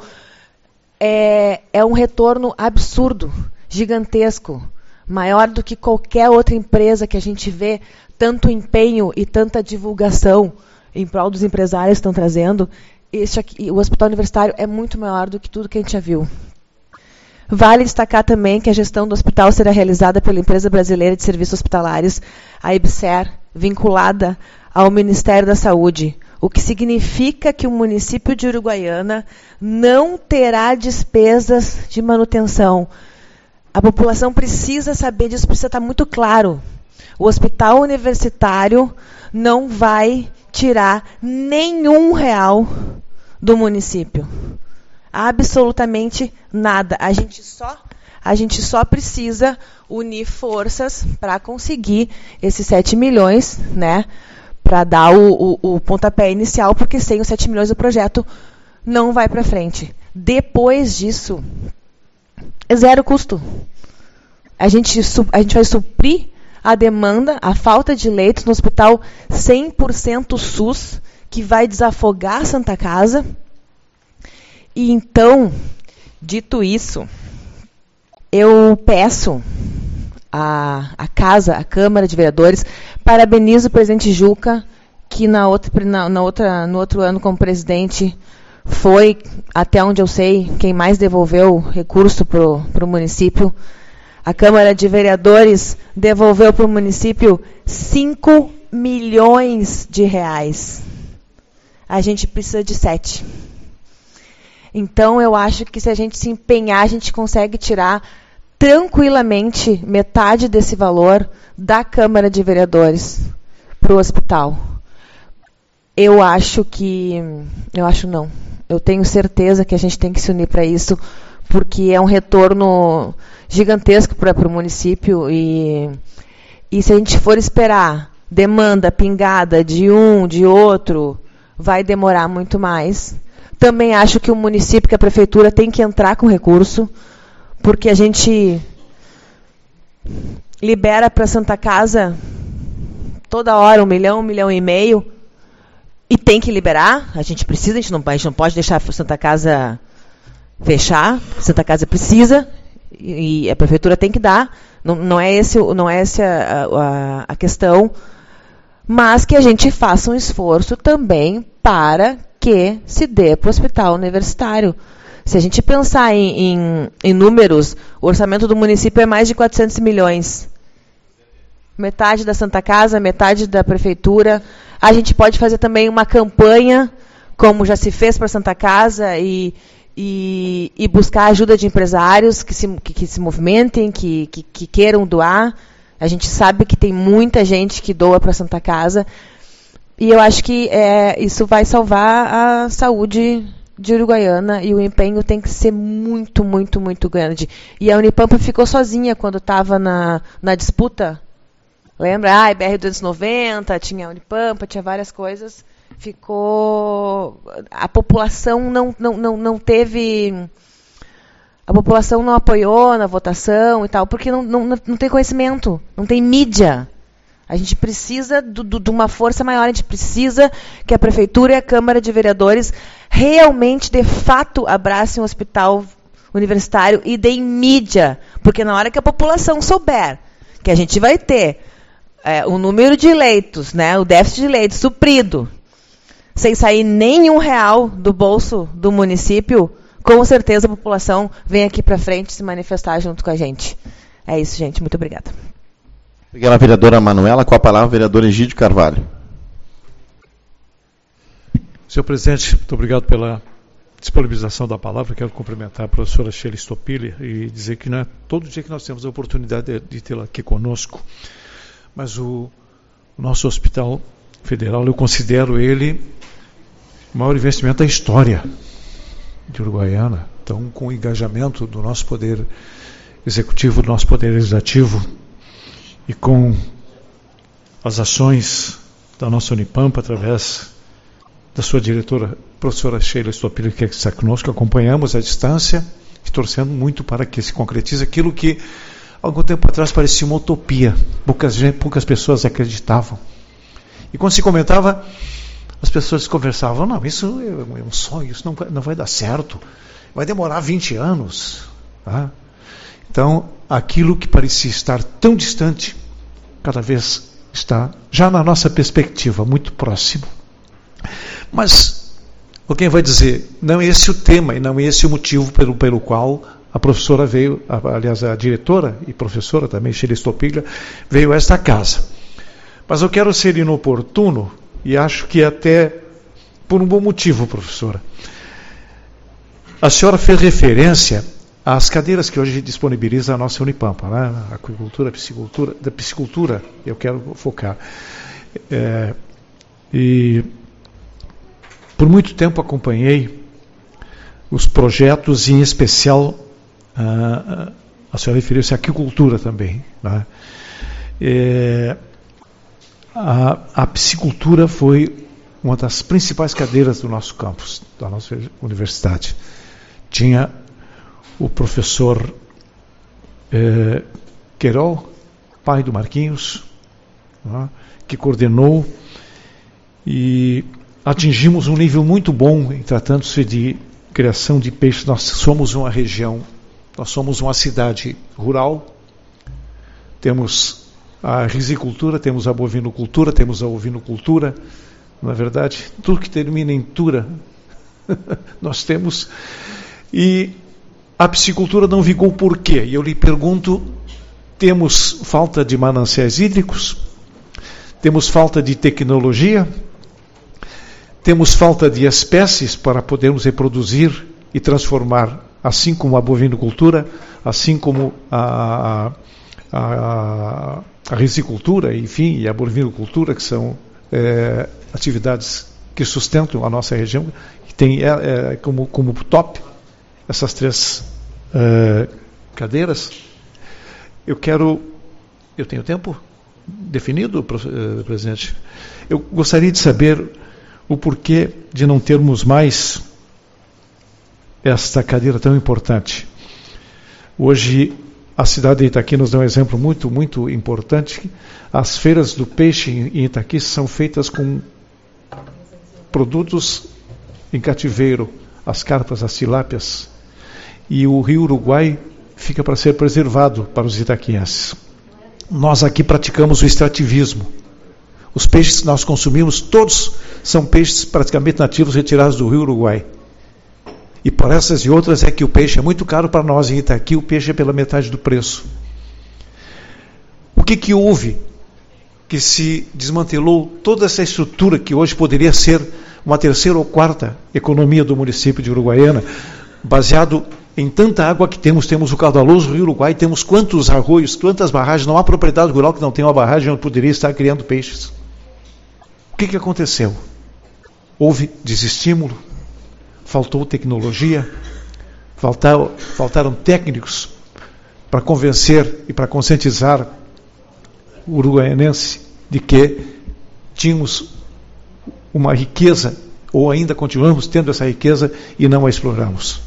É um retorno absurdo, gigantesco, maior do que qualquer outra empresa que a gente vê, tanto empenho e tanta divulgação em prol dos empresários que estão trazendo. O hospital universitário é muito maior do que tudo que a gente já viu. Vale destacar também que a gestão do hospital será realizada pela Empresa Brasileira de Serviços Hospitalares, a IBSER, vinculada ao Ministério da Saúde, o que significa que o município de Uruguaiana não terá despesas de manutenção. A população precisa saber disso, precisa estar muito claro. O hospital universitário não vai tirar nenhum real do município. Absolutamente nada. A gente só precisa unir forças para conseguir esses 7 milhões, né, para dar o pontapé inicial, porque sem os 7 milhões o projeto não vai para frente. Depois disso, é zero custo. A gente vai suprir a demanda, a falta de leitos no hospital 100% SUS, que vai desafogar a Santa Casa. E então, dito isso, eu peço à Casa, à Câmara de Vereadores, parabenizo o presidente Juca, que no outro ano como presidente foi, até onde eu sei, quem mais devolveu recurso para o município. A Câmara de Vereadores devolveu para o município 5 milhões de reais. A gente precisa de 7. Então, eu acho que se a gente se empenhar, a gente consegue tirar tranquilamente metade desse valor da Câmara de Vereadores para o hospital. Eu tenho certeza que a gente tem que se unir para isso, porque é um retorno gigantesco para o município e se a gente for esperar demanda pingada de um, de outro, vai demorar muito mais. Também acho que o município, que a prefeitura tem que entrar com recurso, porque a gente libera para a Santa Casa toda hora 1 milhão, 1,5 milhão, e tem que liberar. A gente precisa, a gente não pode deixar a Santa Casa fechar. A Santa Casa precisa e a prefeitura tem que dar. Não é essa a questão, mas que a gente faça um esforço também para que se dê para o hospital universitário. Se a gente pensar em números, o orçamento do município é mais de 400 milhões. Metade da Santa Casa, metade da prefeitura. A gente pode fazer também uma campanha, como já se fez para a Santa Casa, e buscar ajuda de empresários que se movimentem, que queiram doar. A gente sabe que tem muita gente que doa para a Santa Casa. E eu acho que isso vai salvar a saúde de Uruguaiana, e o empenho tem que ser muito, muito, muito grande. E a Unipampa ficou sozinha quando estava na disputa. Lembra? BR-290, tinha a Unipampa, tinha várias coisas. A população não teve... A população não apoiou na votação e tal, porque não tem conhecimento, não tem mídia. A gente precisa de uma força maior, a gente precisa que a Prefeitura e a Câmara de Vereadores realmente, de fato, abracem o hospital universitário e deem mídia. Porque na hora que a população souber que a gente vai ter o número de leitos, né, o déficit de leitos suprido, sem sair nenhum real do bolso do município, com certeza a população vem aqui para frente se manifestar junto com a gente. É isso, gente. Muito obrigada. Obrigada, vereadora Manuela. Com a palavra, o vereador Egídio Carvalho. Senhor presidente, muito obrigado pela disponibilização da palavra. Quero cumprimentar a professora Sheila Stopilli e dizer que não é todo dia que nós temos a oportunidade de tê-la aqui conosco. Mas o nosso Hospital Federal, eu considero ele o maior investimento da história de Uruguaiana. Então, com o engajamento do nosso poder executivo, do nosso poder legislativo e com as ações da nossa Unipampa, através da sua diretora, professora Sheila Stopilli, que está conosco, acompanhamos à distância e torcendo muito para que se concretize aquilo que, algum tempo atrás, parecia uma utopia. Poucas pessoas acreditavam. E quando se comentava, as pessoas conversavam, não, isso é um sonho, isso não vai dar certo, vai demorar 20 anos. Tá? Então, aquilo que parecia estar tão distante, cada vez está já na nossa perspectiva, muito próximo. Mas alguém vai dizer, não é esse o tema e não é esse o motivo pelo qual a professora veio, aliás, a diretora e professora também, Sheila Stopilli, veio a esta casa. Mas eu quero ser inoportuno e acho que até por um bom motivo, professora. A senhora fez referência às cadeiras que hoje disponibiliza a nossa Unipampa, né? Aquicultura, piscicultura, eu quero focar. E por muito tempo acompanhei os projetos, e em especial a senhora referiu-se à aquicultura também, né? A piscicultura foi uma das principais cadeiras do nosso campus, da nossa universidade. Tinha o professor Querol, pai do Marquinhos, né, que coordenou, e atingimos um nível muito bom em tratando-se de criação de peixes. Nós somos uma região, nós somos uma cidade rural, temos a risicultura, temos a bovinocultura, temos a ovinocultura, não é verdade? Tudo que termina em tura nós temos. E a piscicultura não vingou por quê? E eu lhe pergunto, temos falta de mananciais hídricos? Temos falta de tecnologia? Temos falta de espécies para podermos reproduzir e transformar, assim como a bovinocultura, assim como a risicultura, enfim, e a bovinocultura, que são atividades que sustentam a nossa região, que tem como top essas três cadeiras. Eu tenho tempo definido, presidente? Eu gostaria de saber o porquê de não termos mais esta cadeira tão importante. Hoje, a cidade de Itaqui nos dá um exemplo muito, muito importante. As feiras do peixe em Itaqui são feitas com produtos em cativeiro, as carpas, as tilápias, e o rio Uruguai fica para ser preservado para os itaquienses. Nós aqui praticamos o extrativismo. Os peixes que nós consumimos, todos são peixes praticamente nativos retirados do rio Uruguai. E por essas e outras é que o peixe é muito caro para nós em Itaqui, o peixe é pela metade do preço. O que houve que se desmantelou toda essa estrutura que hoje poderia ser uma terceira ou quarta economia do município de Uruguaiana, baseado em tanta água que temos o caudaloso rio Uruguai, temos quantos arroios, quantas barragens, não há propriedade rural que não tenha uma barragem onde poderia estar criando peixes. O que aconteceu? Houve desestímulo, faltou tecnologia, faltaram técnicos para convencer e para conscientizar o uruguaianense de que tínhamos uma riqueza, ou ainda continuamos tendo essa riqueza e não a exploramos?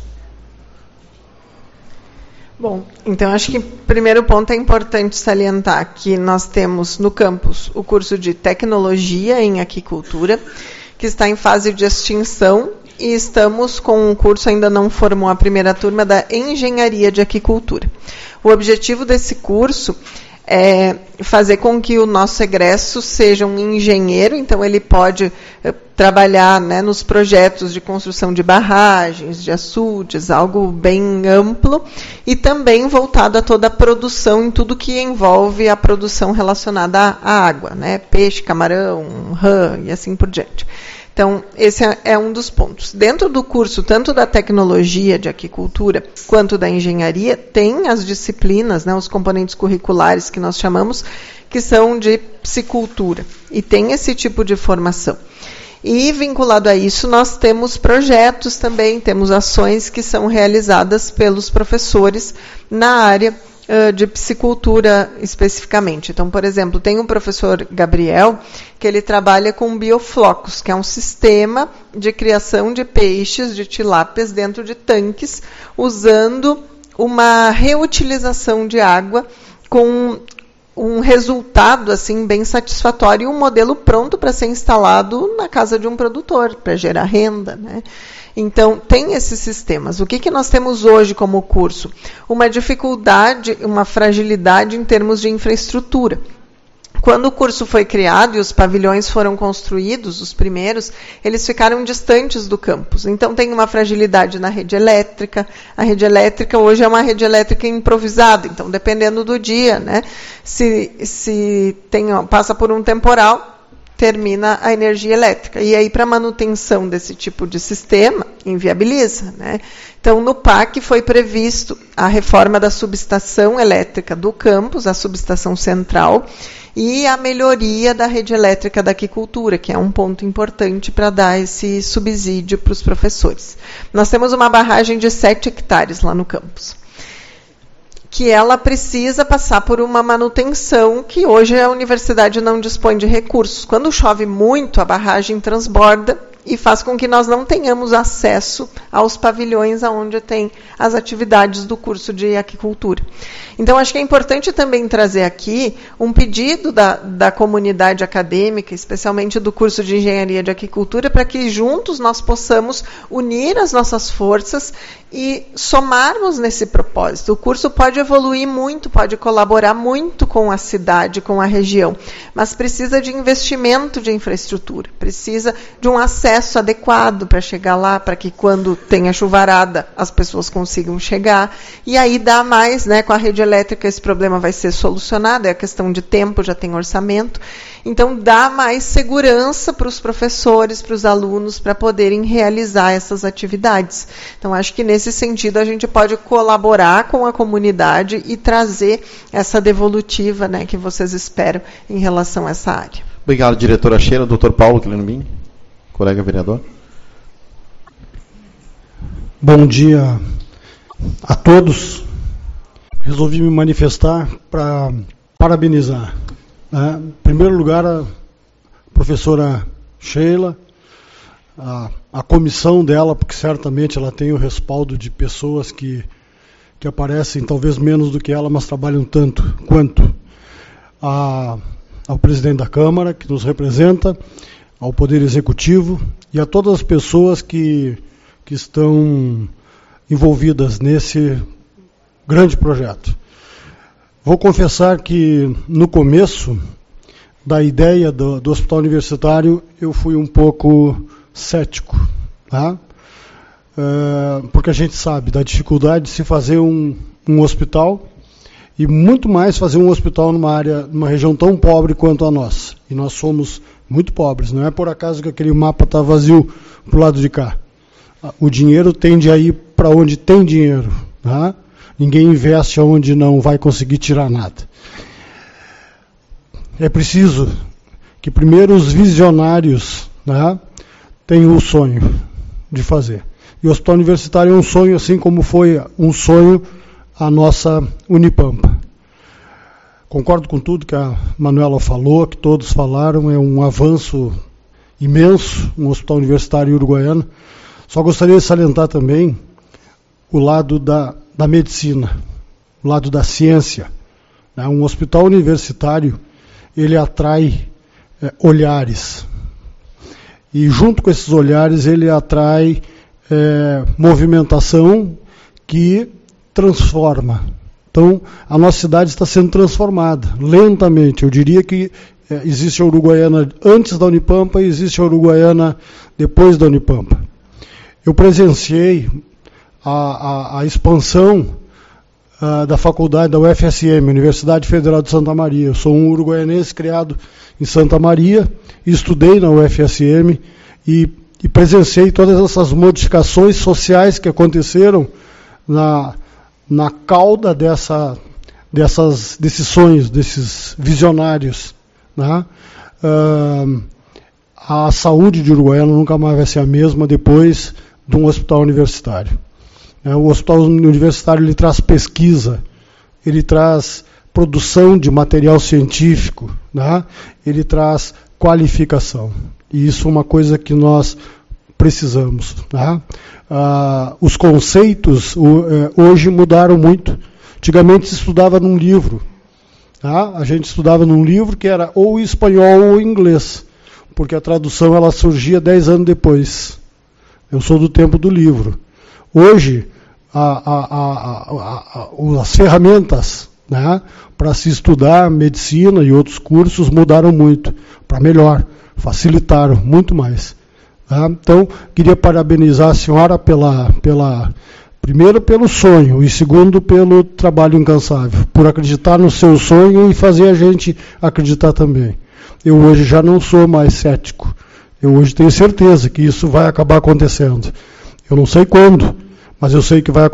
Bom, então acho que o primeiro ponto é importante salientar que nós temos no campus o curso de Tecnologia em Aquicultura, que está em fase de extinção, e estamos com um curso, ainda não formou a primeira turma, da Engenharia de Aquicultura. O objetivo desse curso é fazer com que o nosso egresso seja um engenheiro, então ele pode trabalhar, né, nos projetos de construção de barragens, de açudes, algo bem amplo, e também voltado a toda a produção, em tudo que envolve a produção relacionada à água, né, peixe, camarão, rã e assim por diante. Então, esse é um dos pontos. Dentro do curso, tanto da tecnologia de aquicultura quanto da engenharia, tem as disciplinas, né, os componentes curriculares que nós chamamos, que são de piscicultura. E tem esse tipo de formação. E, vinculado a isso, nós temos projetos também, temos ações que são realizadas pelos professores na área de piscicultura especificamente. Então, por exemplo, tem um professor Gabriel, que ele trabalha com bioflocos, que é um sistema de criação de peixes, de tilápias, dentro de tanques, usando uma reutilização de água com um resultado assim bem satisfatório e um modelo pronto para ser instalado na casa de um produtor, para gerar renda, né? Então, tem esses sistemas. O que nós temos hoje como curso? Uma dificuldade, uma fragilidade em termos de infraestrutura. Quando o curso foi criado e os pavilhões foram construídos, os primeiros, eles ficaram distantes do campus. Então, tem uma fragilidade na rede elétrica. A rede elétrica hoje é uma rede elétrica improvisada. Então, dependendo do dia, né, se passa por um temporal, termina a energia elétrica. E aí, para manutenção desse tipo de sistema, inviabiliza, né? Então, no PAC foi previsto a reforma da subestação elétrica do campus, a subestação central, e a melhoria da rede elétrica da aquicultura, que é um ponto importante para dar esse subsídio para os professores. Nós temos uma barragem de 7 hectares lá no campus, que ela precisa passar por uma manutenção que hoje a universidade não dispõe de recursos. Quando chove muito, a barragem transborda e faz com que nós não tenhamos acesso aos pavilhões onde tem as atividades do curso de aquicultura. Então, acho que é importante também trazer aqui um pedido da comunidade acadêmica, especialmente do curso de Engenharia de Aquicultura, para que juntos nós possamos unir as nossas forças e somarmos nesse propósito. O curso pode evoluir muito, pode colaborar muito com a cidade, com a região, mas precisa de investimento de infraestrutura, precisa de um acesso adequado para chegar lá, para que quando tenha chuvarada as pessoas consigam chegar, e aí dá mais, né, com a rede elétrica esse problema vai ser solucionado, é questão de tempo, já tem orçamento, então dá mais segurança para os professores, para os alunos, para poderem realizar essas atividades. Então, acho que nesse sentido a gente pode colaborar com a comunidade e trazer essa devolutiva, né, que vocês esperam em relação a essa área. Obrigado, diretora Sheila. Dr. Paulo Quilenubim, colega vereador. Bom dia a todos. Resolvi me manifestar para parabenizar, né, em primeiro lugar, a professora Sheila, a comissão dela, porque certamente ela tem o respaldo de pessoas que aparecem talvez menos do que ela, mas trabalham tanto quanto. Ao presidente da Câmara, que nos representa, ao Poder Executivo e a todas as pessoas que estão envolvidas nesse grande projeto. Vou confessar que no começo da ideia do hospital universitário eu fui um pouco cético, tá? Porque a gente sabe da dificuldade de se fazer um hospital e muito mais fazer um hospital numa região tão pobre quanto a nossa. E nós somos muito pobres, não é por acaso que aquele mapa está vazio para o lado de cá. O dinheiro tende a ir para onde tem dinheiro, tá? Ninguém investe onde não vai conseguir tirar nada. É preciso que primeiro os visionários, tá, tenham o sonho de fazer. E o hospital universitário é um sonho, assim como foi um sonho a nossa Unipampa. Concordo com tudo que a Manuela falou, que todos falaram, é um avanço imenso, um hospital universitário em Uruguaiana. Só gostaria de salientar também o lado da medicina, o lado da ciência. Né? Um hospital universitário, ele atrai olhares. E junto com esses olhares, ele atrai movimentação que transforma. Então, a nossa cidade está sendo transformada, lentamente. Eu diria que existe a Uruguaiana antes da Unipampa e existe a Uruguaiana depois da Unipampa. Eu presenciei a expansão da faculdade da UFSM, Universidade Federal de Santa Maria. Eu sou um uruguaianense criado em Santa Maria, estudei na UFSM e presenciei todas essas modificações sociais que aconteceram na cauda desses sonhos, desses visionários. Né? A saúde de Uruguaiana nunca mais vai ser a mesma depois de um hospital universitário. O hospital universitário ele traz pesquisa, ele traz produção de material científico, né? Ele traz qualificação. E isso é uma coisa que nós precisamos. Né? Os conceitos hoje mudaram muito. Antigamente se estudava num livro. Tá? A gente estudava num livro que era ou espanhol ou inglês, porque a tradução ela surgia 10 anos depois. Eu sou do tempo do livro. Hoje, as ferramentas, né, para se estudar medicina e outros cursos mudaram muito, para melhor, facilitaram muito mais. Tá? Então, queria parabenizar a senhora primeiro pelo sonho e segundo pelo trabalho incansável, por acreditar no seu sonho e fazer a gente acreditar também. Eu hoje já não sou mais cético. Eu hoje tenho certeza que isso vai acabar acontecendo. Eu não sei quando, mas eu sei que vai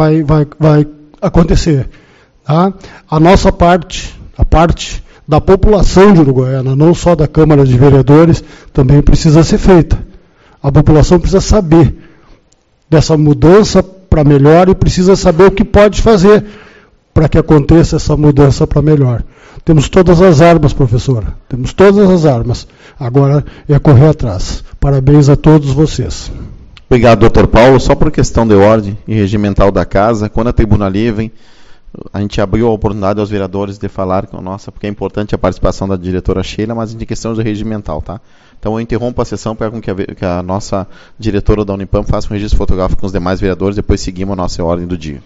acontecer. Tá? A nossa parte, a parte da população de Uruguaiana, não só da Câmara de Vereadores, também precisa ser feita. A população precisa saber dessa mudança para melhor e precisa saber o que pode fazer para que aconteça essa mudança para melhor. Temos todas as armas, professora. Temos todas as armas. Agora é correr atrás. Parabéns a todos vocês. Obrigado, doutor Paulo. Só por questão de ordem e regimental da casa, quando a tribuna livre, a gente abriu a oportunidade aos vereadores de falar com a nossa, porque é importante a participação da diretora Sheila, mas em questão de regimental, tá? Então eu interrompo a sessão para que a nossa diretora da Unipam faça um registro fotográfico com os demais vereadores, depois seguimos a nossa ordem do dia.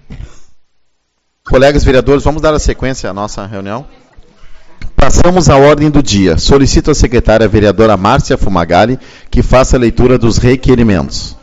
Colegas vereadores, vamos dar a sequência à nossa reunião. Passamos à ordem do dia. Solicito à secretária vereadora Márcia Fumagalli que faça a leitura dos requerimentos.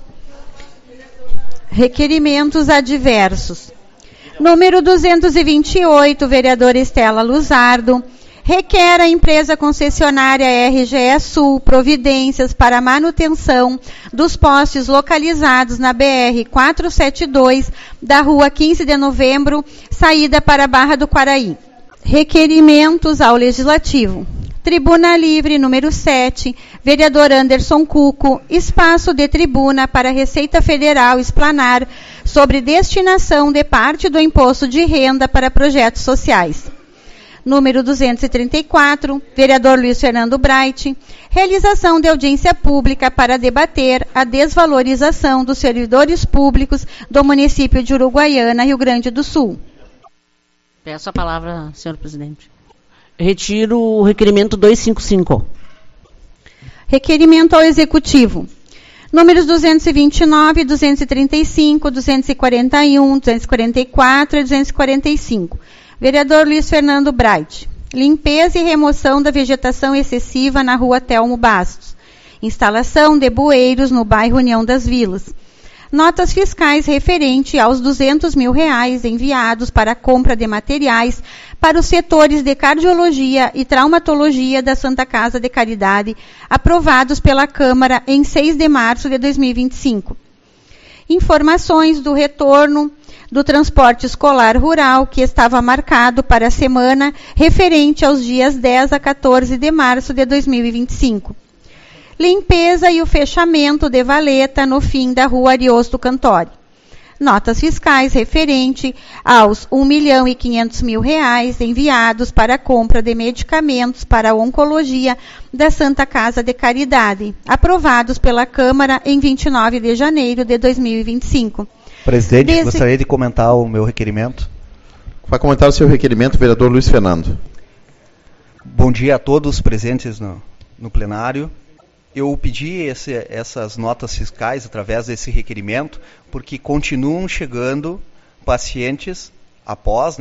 Requerimentos adversos. Número 228, vereadora Estela Luzardo, requer à empresa concessionária RGE Sul providências para a manutenção dos postes localizados na BR-472 da Rua 15 de Novembro, saída para a Barra do Quaraí. Requerimentos ao Legislativo. Tribuna Livre, número 7, vereador Anderson Cuco, espaço de tribuna para a Receita Federal explanar sobre destinação de parte do imposto de renda para projetos sociais. Número 234, vereador Luiz Fernando Bright, realização de audiência pública para debater a desvalorização dos servidores públicos do município de Uruguaiana, Rio Grande do Sul. Peço a palavra, senhor presidente. Retiro o requerimento 255. Requerimento ao Executivo. Números 229, 235, 241, 244 e 245. Vereador Luiz Fernando Bright. Limpeza e remoção da vegetação excessiva na Rua Telmo Bastos. Instalação de bueiros no bairro União das Vilas. Notas fiscais referente aos R$200 mil enviados para a compra de materiais para os setores de cardiologia e traumatologia da Santa Casa de Caridade, aprovados pela Câmara em 6 de março de 2025. Informações do retorno do transporte escolar rural, que estava marcado para a semana referente aos dias 10 a 14 de março de 2025. Limpeza e o fechamento de valeta no fim da Rua Ariosto Cantori. notas fiscais referente aos R$1.500.000 enviados para a compra de medicamentos para a oncologia da Santa Casa de Caridade, aprovados pela Câmara em 29 de janeiro de 2025. Presidente, gostaria de comentar o meu requerimento. Vai comentar o seu requerimento, vereador Luiz Fernando. Bom dia a todos presentes no plenário. Eu pedi essas notas fiscais através desse requerimento porque continuam chegando pacientes após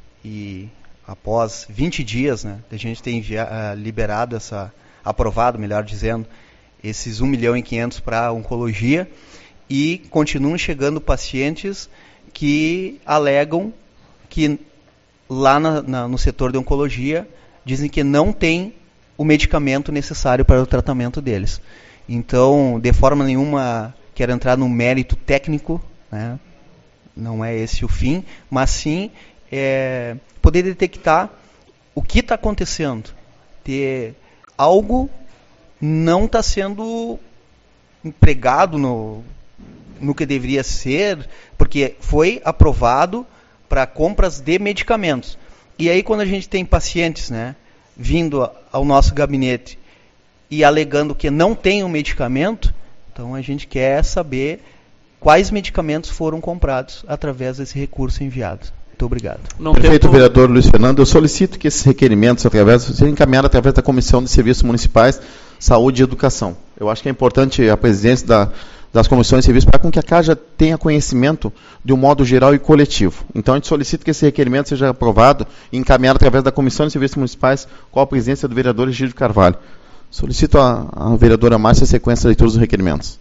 20 dias, né, a gente tem liberado aprovado, melhor dizendo, esses 1.500.000 para a oncologia, e continuam chegando pacientes que alegam que lá no setor de oncologia dizem que não tem o medicamento necessário para o tratamento deles. Então, de forma nenhuma, quero entrar no mérito técnico, né? Não é esse o fim, mas sim poder detectar o que está acontecendo. Algo não está sendo empregado no que deveria ser, porque foi aprovado para compras de medicamentos. E aí, quando a gente tem pacientes, né, vindo ao nosso gabinete e alegando que não tem um medicamento, então a gente quer saber quais medicamentos foram comprados através desse recurso enviado. Muito obrigado. Prefeito vereador Luiz Fernando, eu solicito que esses requerimentos sejam encaminhados através da Comissão de Serviços Municipais, Saúde e Educação. Eu acho que é importante a presidência das comissões de serviços para com que a CAJA tenha conhecimento de um modo geral e coletivo. Então, a gente solicita que esse requerimento seja aprovado e encaminhado através da Comissão de Serviços Municipais com a presidência do vereador Egídio Carvalho. Solicito à vereadora Márcia a sequência da leitura dos requerimentos.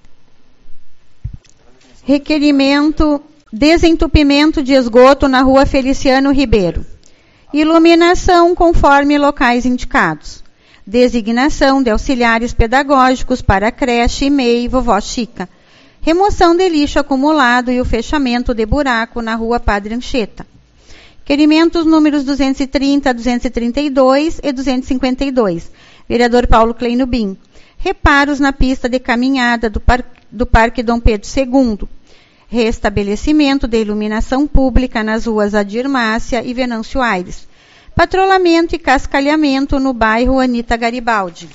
Requerimento: desentupimento de esgoto na Rua Feliciano Ribeiro. Iluminação conforme locais indicados. Designação de auxiliares pedagógicos para a creche MEI Vovó Chica. Remoção de lixo acumulado e o fechamento de buraco na Rua Padre Anchieta. Requerimentos números 230, 232 e 252. Vereador Paulo Kleinubin. Reparos na pista de caminhada do Parque Dom Pedro II. Restabelecimento de iluminação pública nas ruas Adir Márcia e Venâncio Aires. Patrulhamento e cascalhamento no bairro Anita Garibaldi.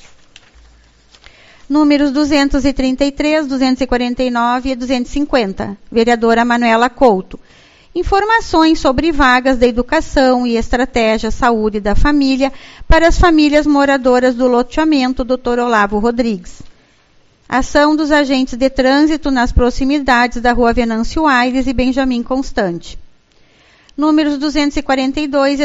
Números 233, 249 e 250. Vereadora Manuela Couto. Informações sobre vagas da educação e estratégia saúde da família para as famílias moradoras do loteamento Dr. Olavo Rodrigues. Ação dos agentes de trânsito nas proximidades da Rua Venâncio Aires e Benjamin Constante. Números 242 e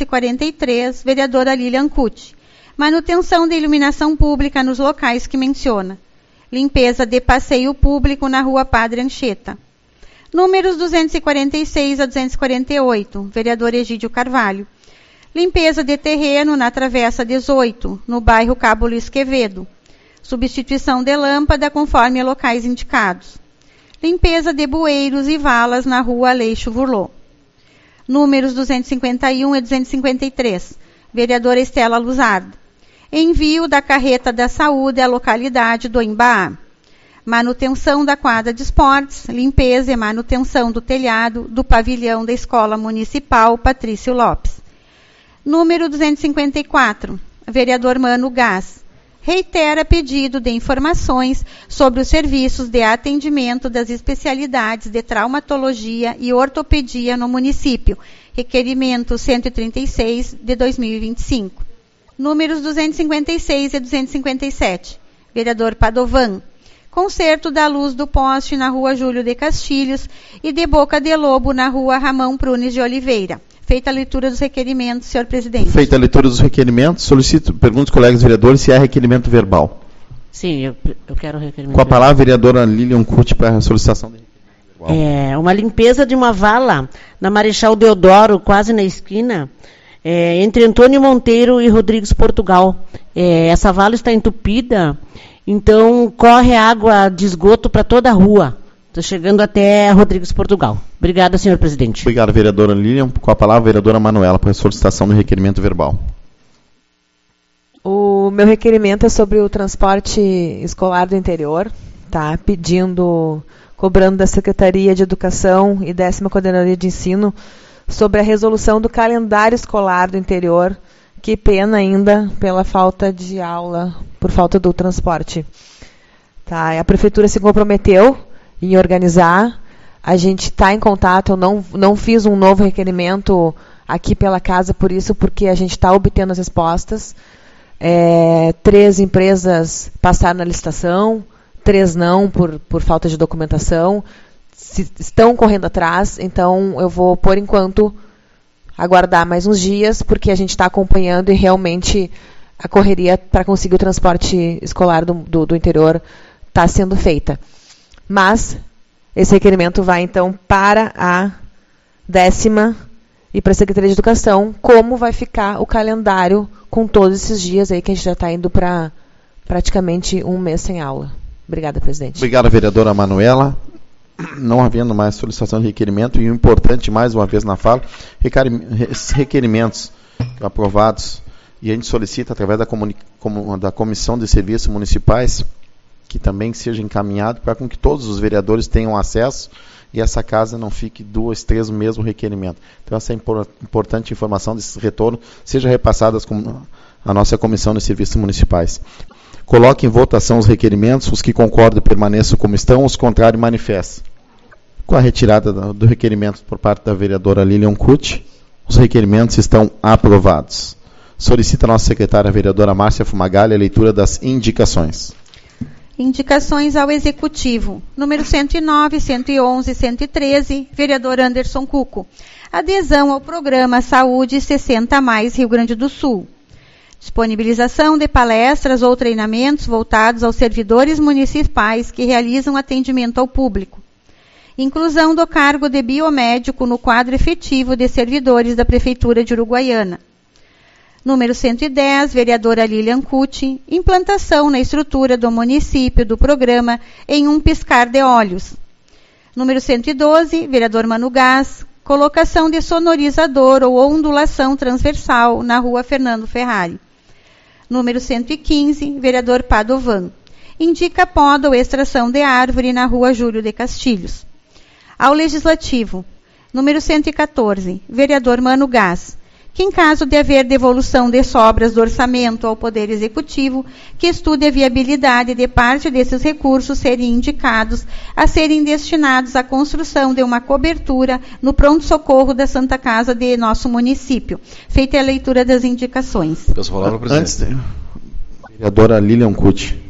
243, vereadora Lilian Cucci. Manutenção de iluminação pública nos locais que menciona. Limpeza de passeio público na Rua Padre Anchieta. Números 246 a 248, vereador Egídio Carvalho. Limpeza de terreno na Travessa 18, no bairro Cabo Luiz Quevedo. Substituição de lâmpada conforme locais indicados. Limpeza de bueiros e valas na Rua Aleixo Vurlô. Números 251 e 253, vereadora Estela Luzardo. Envio da carreta da saúde à localidade do Embaá. Manutenção da quadra de esportes, limpeza e manutenção do telhado do pavilhão da Escola Municipal Patrício Lopes. Número 254, vereador Mano Gás. Reitera pedido de informações sobre os serviços de atendimento das especialidades de traumatologia e ortopedia no município. Requerimento 136 de 2025. Números 256 e 257. Vereador Padovan. Conserto da luz do poste na Rua Júlio de Castilhos e de Boca de Lobo na Rua Ramão Prunes de Oliveira. Feita a leitura dos requerimentos, senhor presidente. Feita a leitura dos requerimentos, pergunto aos colegas vereadores se há requerimento verbal. Sim, eu quero requerimento. Com a palavra, a vereadora Lilian Cucci para a solicitação de requerimento verbal. Uma limpeza de uma vala na Marechal Deodoro, quase na esquina, entre Antônio Monteiro e Rodrigues Portugal. Essa vala está entupida, então corre água de esgoto para toda a rua. Estou chegando até Rodrigues Portugal. Obrigada, senhor presidente. Obrigado, vereadora Lilian. Com a palavra, a vereadora Manuela, para a solicitação do requerimento verbal. O meu requerimento é sobre o transporte escolar do interior, tá? Pedindo cobrando da Secretaria de Educação e 10ª Coordenadoria de Ensino sobre a resolução do calendário escolar do interior. Que pena ainda pela falta de aula, por falta do transporte. Tá, a Prefeitura se comprometeu em organizar. A gente está em contato. Eu não fiz um novo requerimento aqui pela casa por isso, porque a gente está obtendo as respostas. 3 empresas passaram na licitação, 3 não, por falta de documentação. Estão correndo atrás, então eu vou, por enquanto, aguardar mais uns dias, porque a gente está acompanhando e realmente a correria para conseguir o transporte escolar do interior está sendo feita. Mas esse requerimento vai, então, para a 10ª e para a Secretaria de Educação, como vai ficar o calendário com todos esses dias aí que a gente já está indo para praticamente um mês sem aula. Obrigada, presidente. Obrigada, vereadora Manuela. Não havendo mais solicitação de requerimento, e o importante, mais uma vez na fala, requerimentos aprovados, e a gente solicita, através da Comissão de Serviços Municipais, que também seja encaminhado para que todos os vereadores tenham acesso e essa casa não fique 2, 3 no mesmo requerimento. Então, essa importante informação desse retorno seja repassada à nossa Comissão de Serviços Municipais. Coloque em votação os requerimentos, os que concordam permaneçam como estão, os contrários manifestem. Com a retirada do requerimento por parte da vereadora Lilian Cucci, os requerimentos estão aprovados. Solicita a nossa secretária, a vereadora Márcia Fumagalli, a leitura das indicações. Indicações ao Executivo. Número 109, 111 e 113, vereador Anderson Cuco. Adesão ao programa Saúde 60+, Rio Grande do Sul. Disponibilização de palestras ou treinamentos voltados aos servidores municipais que realizam atendimento ao público. Inclusão do cargo de biomédico no quadro efetivo de servidores da Prefeitura de Uruguaiana. Número 110, vereadora Lilian Cucci, implantação na estrutura do município do programa em um piscar de olhos. Número 112, vereador Mano Gás, colocação de sonorizador ou ondulação transversal na rua Fernando Ferrari. Número 115, vereador Padovan, indica poda ou extração de árvore na rua Júlio de Castilhos. Ao Legislativo, número 114, vereador Mano Gás, que em caso de haver devolução de sobras do orçamento ao Poder Executivo, que estude a viabilidade de parte desses recursos serem indicados a serem destinados à construção de uma cobertura no pronto-socorro da Santa Casa de nosso município. Feita a leitura das indicações. Peço a palavra, presidente. Vereadora Lilian Cucci.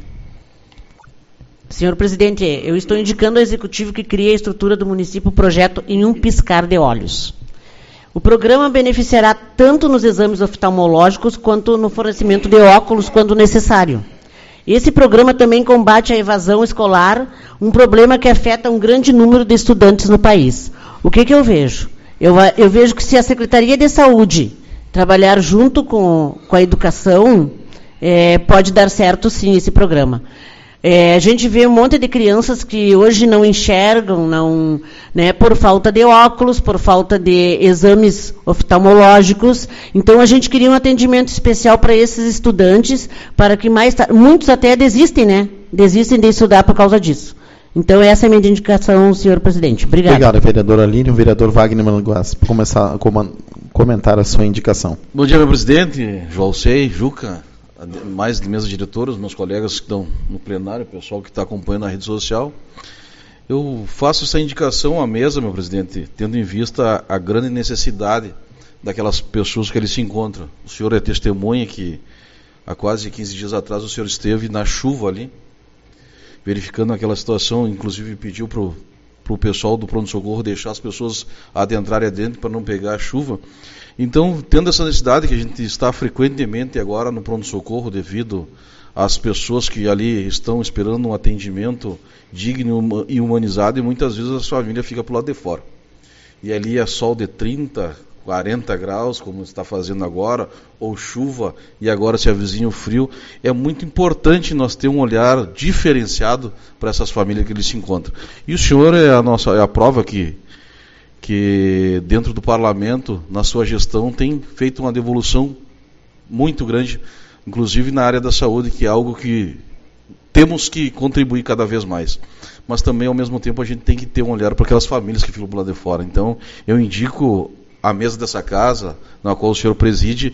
Senhor presidente, eu estou indicando ao Executivo que crie a estrutura do município o projeto em um piscar de olhos. O programa beneficiará tanto nos exames oftalmológicos quanto no fornecimento de óculos quando necessário. Esse programa também combate a evasão escolar, um problema que afeta um grande número de estudantes no país. O que eu vejo? Eu vejo que se a Secretaria de Saúde trabalhar junto com a educação, pode dar certo sim esse programa. A gente vê um monte de crianças que hoje não enxergam, por falta de óculos, por falta de exames oftalmológicos. Então, a gente queria um atendimento especial para esses estudantes, para que muitos até desistem, desistem de estudar por causa disso. Então, essa é a minha indicação, senhor presidente. Obrigado. Obrigado, vereadora Aline. O vereador Wagner Manguas, para começar a comentar a sua indicação. Bom dia, meu presidente, Joalcei, Juca, mais de mesa diretora, os meus colegas que estão no plenário, o pessoal que está acompanhando na rede social. Eu faço essa indicação à mesa, meu presidente, tendo em vista a grande necessidade daquelas pessoas que ali se encontram. O senhor é testemunha que há quase 15 dias atrás o senhor esteve na chuva ali, verificando aquela situação, inclusive pediu para o pessoal do pronto-socorro deixar as pessoas adentrarem dentro para não pegar a chuva. Então, tendo essa necessidade que a gente está frequentemente agora no pronto-socorro devido às pessoas que ali estão esperando um atendimento digno e humanizado, e muitas vezes a família fica para o lado de fora. E ali é sol de 30, 40 graus, como está fazendo agora, ou chuva, e agora se avizinha o frio. É muito importante nós ter um olhar diferenciado para essas famílias que ali se encontram. E o senhor é a prova que dentro do parlamento, na sua gestão, tem feito uma devolução muito grande, inclusive na área da saúde, que é algo que temos que contribuir cada vez mais. mas também, ao mesmo tempo, a gente tem que ter um olhar para aquelas famílias que ficam do lado de fora. Então, eu indico a mesa dessa casa, na qual o senhor preside,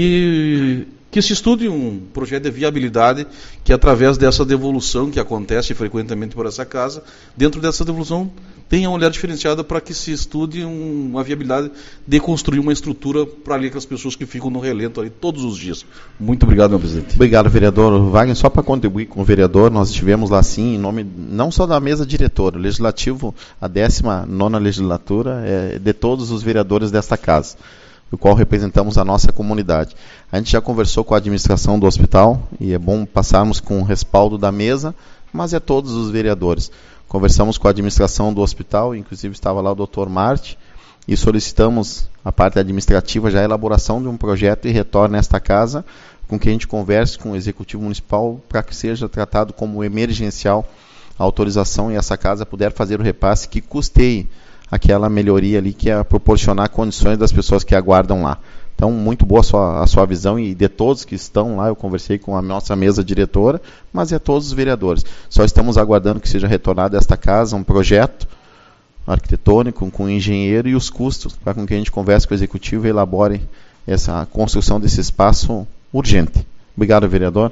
que se estude um projeto de viabilidade, que através dessa devolução que acontece frequentemente por essa casa, dentro dessa devolução tenha um olhar diferenciado para que se estude uma viabilidade de construir uma estrutura para ali aquelas pessoas que ficam no relento ali todos os dias. Muito obrigado, meu presidente. Obrigado, vereador Wagner. Só para contribuir com o vereador, nós estivemos lá sim, em nome não só da mesa diretora, legislativo, a 19ª legislatura, de todos os vereadores desta casa, do qual representamos a nossa comunidade. A gente já conversou com a administração do hospital, e é bom passarmos com o respaldo da mesa, mas é todos os vereadores. Conversamos com a administração do hospital, inclusive estava lá o Dr. Marte, e solicitamos a parte administrativa já a elaboração de um projeto e retorno nesta casa, com que a gente converse com o Executivo Municipal para que seja tratado como emergencial a autorização e essa casa puder fazer o repasse que custeie aquela melhoria ali que é proporcionar condições das pessoas que aguardam lá. Então, muito boa a sua visão, e de todos que estão lá, eu conversei com a nossa mesa diretora, mas é todos os vereadores. Só estamos aguardando que seja retornado a esta casa um projeto arquitetônico com o engenheiro e os custos, para com que a gente converse com o executivo e elabore essa construção desse espaço urgente. Obrigado, vereador.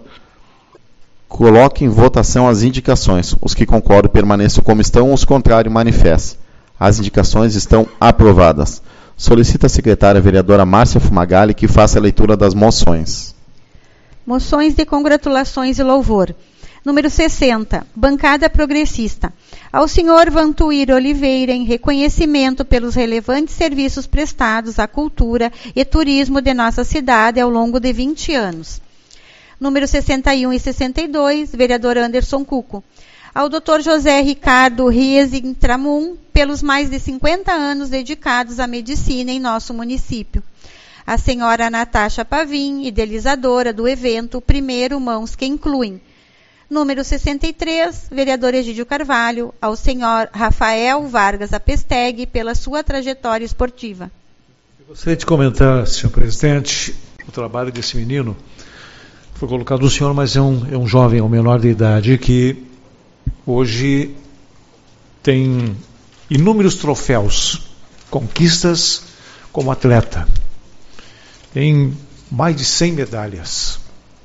Coloque em votação as indicações. Os que concordam permaneçam como estão, os contrários manifestem. As indicações estão aprovadas. Solicita a secretária vereadora Márcia Fumagalli que faça a leitura das moções. Moções de congratulações e louvor. Número 60, Bancada Progressista. Ao senhor Vantuir Oliveira, em reconhecimento pelos relevantes serviços prestados à cultura e turismo de nossa cidade ao longo de 20 anos. Número 61 e 62, vereador Anderson Cuco. Ao Dr. José Ricardo Riesing Tramun, pelos mais de 50 anos dedicados à medicina em nosso município. A senhora Natasha Pavim, idealizadora do evento Primeiro Mãos que Incluem. Número 63, vereador Egídio Carvalho, ao senhor Rafael Vargas Apesteg, pela sua trajetória esportiva. Eu gostaria de comentar, senhor presidente, o trabalho desse menino. Foi colocado o senhor, mas é um jovem, um menor de idade, que hoje tem inúmeros troféus, conquistas como atleta. Tem mais de 100 medalhas,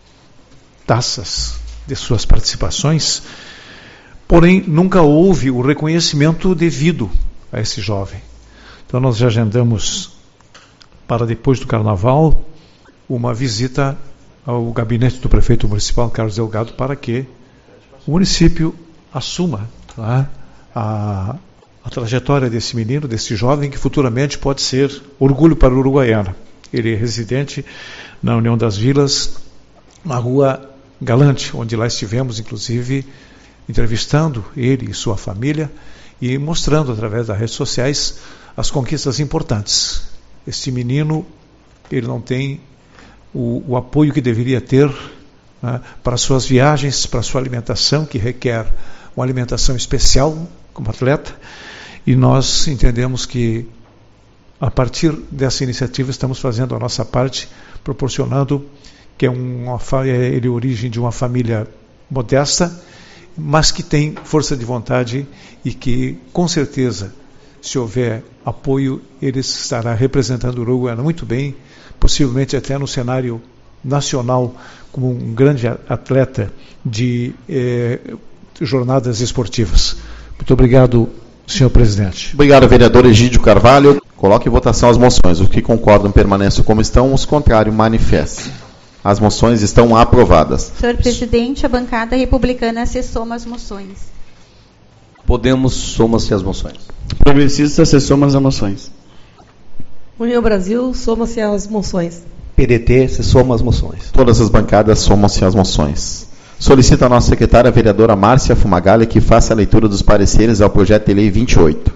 taças de suas participações, porém nunca houve o reconhecimento devido a esse jovem. Então nós já agendamos para depois do Carnaval uma visita ao gabinete do prefeito municipal, Carlos Delgado, para que o município assuma, tá, a trajetória desse menino, desse jovem, que futuramente pode ser orgulho para o Uruguaiana. Ele é residente na União das Vilas, na Rua Galante, onde lá estivemos, inclusive, entrevistando ele e sua família e mostrando, através das redes sociais, as conquistas importantes. Este menino, ele não tem o apoio que deveria ter, né, para suas viagens, para sua alimentação, que requer uma alimentação especial como atleta, e nós entendemos que a partir dessa iniciativa estamos fazendo a nossa parte, proporcionando que ele é origem de uma família modesta, mas que tem força de vontade e que, com certeza, se houver apoio, ele estará representando o Uruguaiana muito bem, possivelmente até no cenário nacional, como um grande atleta de jornadas esportivas. Muito obrigado, senhor presidente. Obrigado, vereador Egídio Carvalho. Coloque em votação as moções. Os que concordam permaneçam como estão, os contrários manifestem. As moções estão aprovadas. Senhor presidente, a bancada republicana se soma às moções. Podemos soma-se às moções. Progressista se soma às moções. União Brasil soma-se às moções. PDT se soma às moções. Todas as bancadas somam-se às moções. Solicita a nossa secretária, a vereadora Márcia Fumagalli, que faça a leitura dos pareceres ao projeto de lei 28.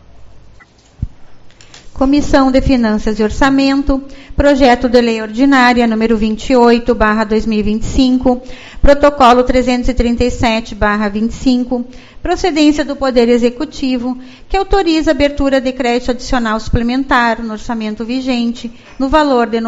Comissão de Finanças e Orçamento, projeto de lei ordinária número 28/2025, protocolo 337/25, procedência do Poder Executivo, que autoriza a abertura de crédito adicional suplementar no orçamento vigente, no valor de R$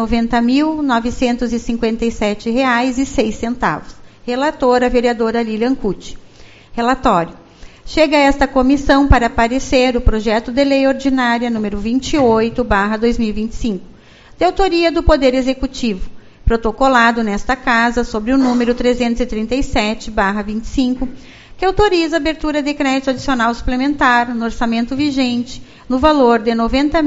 90.957,06. Relatora, a vereadora Lilian Cucci. Relatório. chega a esta comissão para parecer o projeto de lei ordinária número 28/2025, de autoria do Poder Executivo, protocolado nesta Casa sobre o número 337/25, que autoriza a abertura de crédito adicional suplementar no orçamento vigente, no valor de R$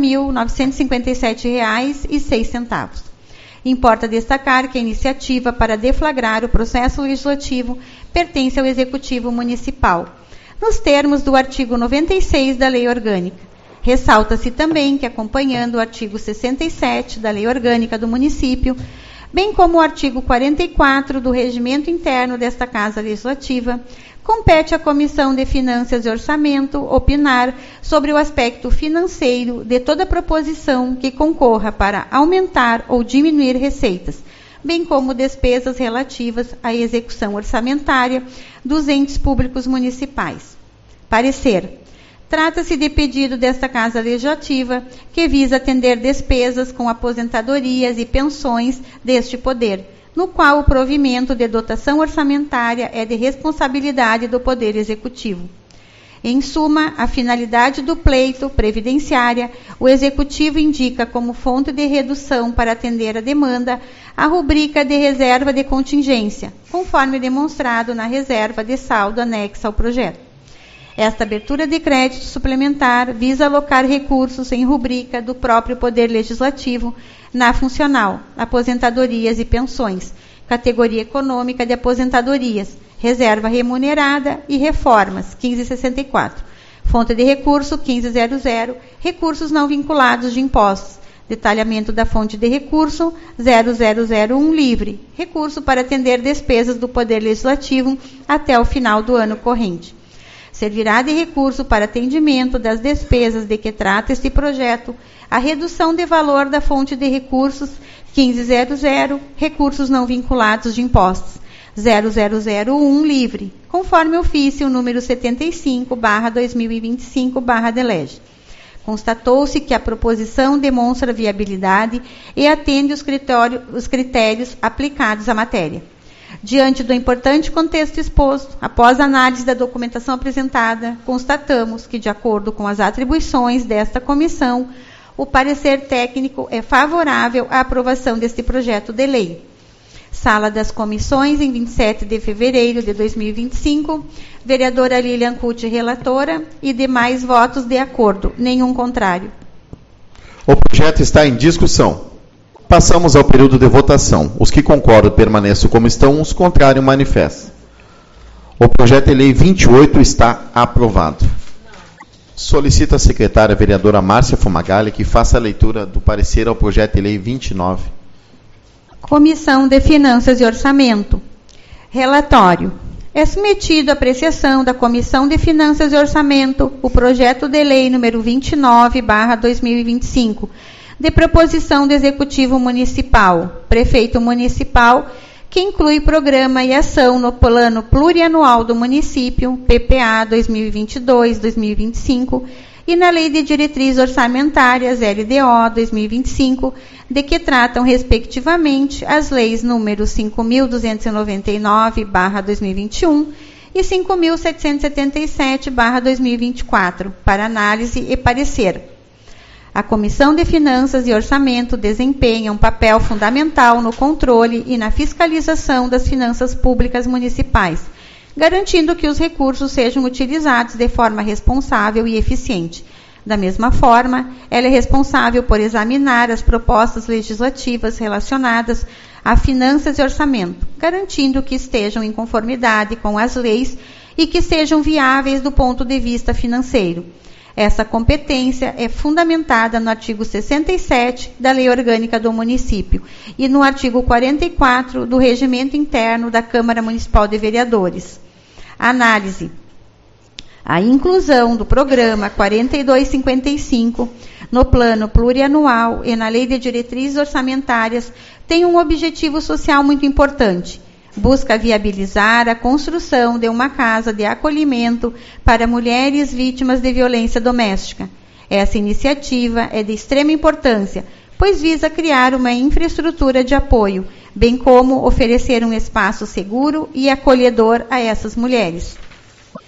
90.957,06. Importa destacar que a iniciativa para deflagrar o processo legislativo pertence ao Executivo Municipal, nos termos do artigo 96 da Lei Orgânica. Ressalta-se também que, acompanhando o artigo 67 da Lei Orgânica do Município, bem como o artigo 44 do Regimento Interno desta Casa Legislativa, compete à Comissão de Finanças e Orçamento opinar sobre o aspecto financeiro de toda proposição que concorra para aumentar ou diminuir receitas, bem como despesas relativas à execução orçamentária dos entes públicos municipais. Parecer. Trata-se de pedido desta Casa Legislativa que visa atender despesas com aposentadorias e pensões deste poder, no qual o provimento de dotação orçamentária é de responsabilidade do Poder Executivo. Em suma, a finalidade do pleito previdenciária, o Executivo indica como fonte de redução para atender a demanda a rubrica de reserva de contingência, conforme demonstrado na reserva de saldo anexa ao projeto. Esta abertura de crédito suplementar visa alocar recursos em rubrica do próprio Poder Legislativo na funcional, aposentadorias e pensões, categoria econômica de aposentadorias, reserva remunerada e reformas, 1564. Fonte de recurso, 1500, recursos não vinculados de impostos. Detalhamento da fonte de recurso, 0001 livre, recurso para atender despesas do Poder Legislativo até o final do ano corrente. Servirá de recurso para atendimento das despesas de que trata este projeto a redução de valor da fonte de recursos 1500, recursos não vinculados de impostos, 0001 livre, conforme ofício número 75/2025/DELEGE. Constatou-se que a proposição demonstra viabilidade e atende os critérios aplicados à matéria. Diante do importante contexto exposto, após análise da documentação apresentada, constatamos que, de acordo com as atribuições desta comissão, o parecer técnico é favorável à aprovação deste projeto de lei. Sala das Comissões, em 27 de fevereiro de 2025, vereadora Lilian Cucci, relatora, e demais votos de acordo, nenhum contrário. O projeto está em discussão. Passamos ao período de votação. Os que concordam permaneçam como estão, os contrários manifestam. O projeto de lei 28 está aprovado. Solicito à secretária vereadora Márcia Fumagalli que faça a leitura do parecer ao projeto de lei 29. Comissão de Finanças e Orçamento. Relatório. É submetido à apreciação da Comissão de Finanças e Orçamento o projeto de lei número 29/2025, de proposição do Executivo Municipal, Prefeito Municipal, que inclui programa e ação no Plano Plurianual do Município, PPA 2022-2025, e na Lei de Diretrizes Orçamentárias, LDO 2025, de que tratam, respectivamente, as leis número 5.299/2021 e 5.777/2024, para análise e parecer. A Comissão de Finanças e Orçamento desempenha um papel fundamental no controle e na fiscalização das finanças públicas municipais, garantindo que os recursos sejam utilizados de forma responsável e eficiente. Da mesma forma, ela é responsável por examinar as propostas legislativas relacionadas a finanças e orçamento, garantindo que estejam em conformidade com as leis e que sejam viáveis do ponto de vista financeiro. Essa competência é fundamentada no artigo 67 da Lei Orgânica do Município e no artigo 44 do Regimento Interno da Câmara Municipal de Vereadores. Análise. A inclusão do programa 4255 no Plano Plurianual e na Lei de Diretrizes Orçamentárias tem um objetivo social muito importante. Busca viabilizar a construção de uma casa de acolhimento para mulheres vítimas de violência doméstica. Essa iniciativa é de extrema importância, pois visa criar uma infraestrutura de apoio, bem como oferecer um espaço seguro e acolhedor a essas mulheres.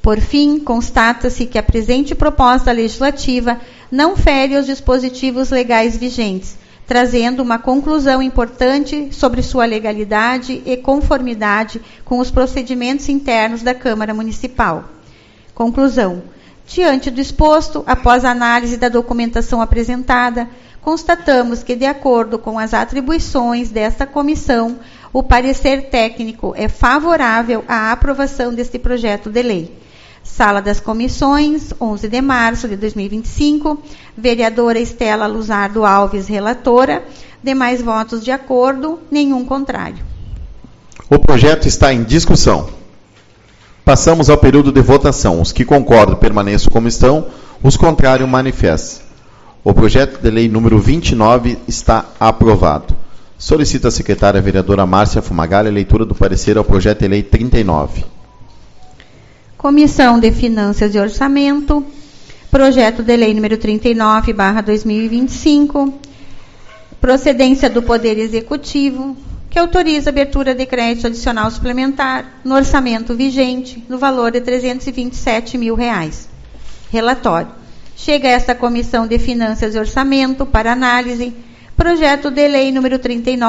Por fim, constata-se que a presente proposta legislativa não fere os dispositivos legais vigentes, trazendo uma conclusão importante sobre sua legalidade e conformidade com os procedimentos internos da Câmara Municipal. Conclusão. Diante do exposto, após a análise da documentação apresentada, constatamos que, de acordo com as atribuições desta comissão, o parecer técnico é favorável à aprovação deste projeto de lei. Sala das Comissões, 11 de março de 2025, vereadora Estela Luzardo Alves, relatora. Demais votos de acordo, nenhum contrário. O projeto está em discussão. Passamos ao período de votação. Os que concordam permaneçam como estão, os contrários manifestem. O projeto de lei número 29 está aprovado. Solicita a secretária vereadora Márcia Fumagalli a leitura do parecer ao projeto de lei 39. Comissão de Finanças e Orçamento, projeto de lei número 39/2025, procedência do Poder Executivo, que autoriza a abertura de crédito adicional suplementar no orçamento vigente, no valor de R$ 327 mil. Relatório. Chega a esta Comissão de Finanças e Orçamento para análise projeto de lei número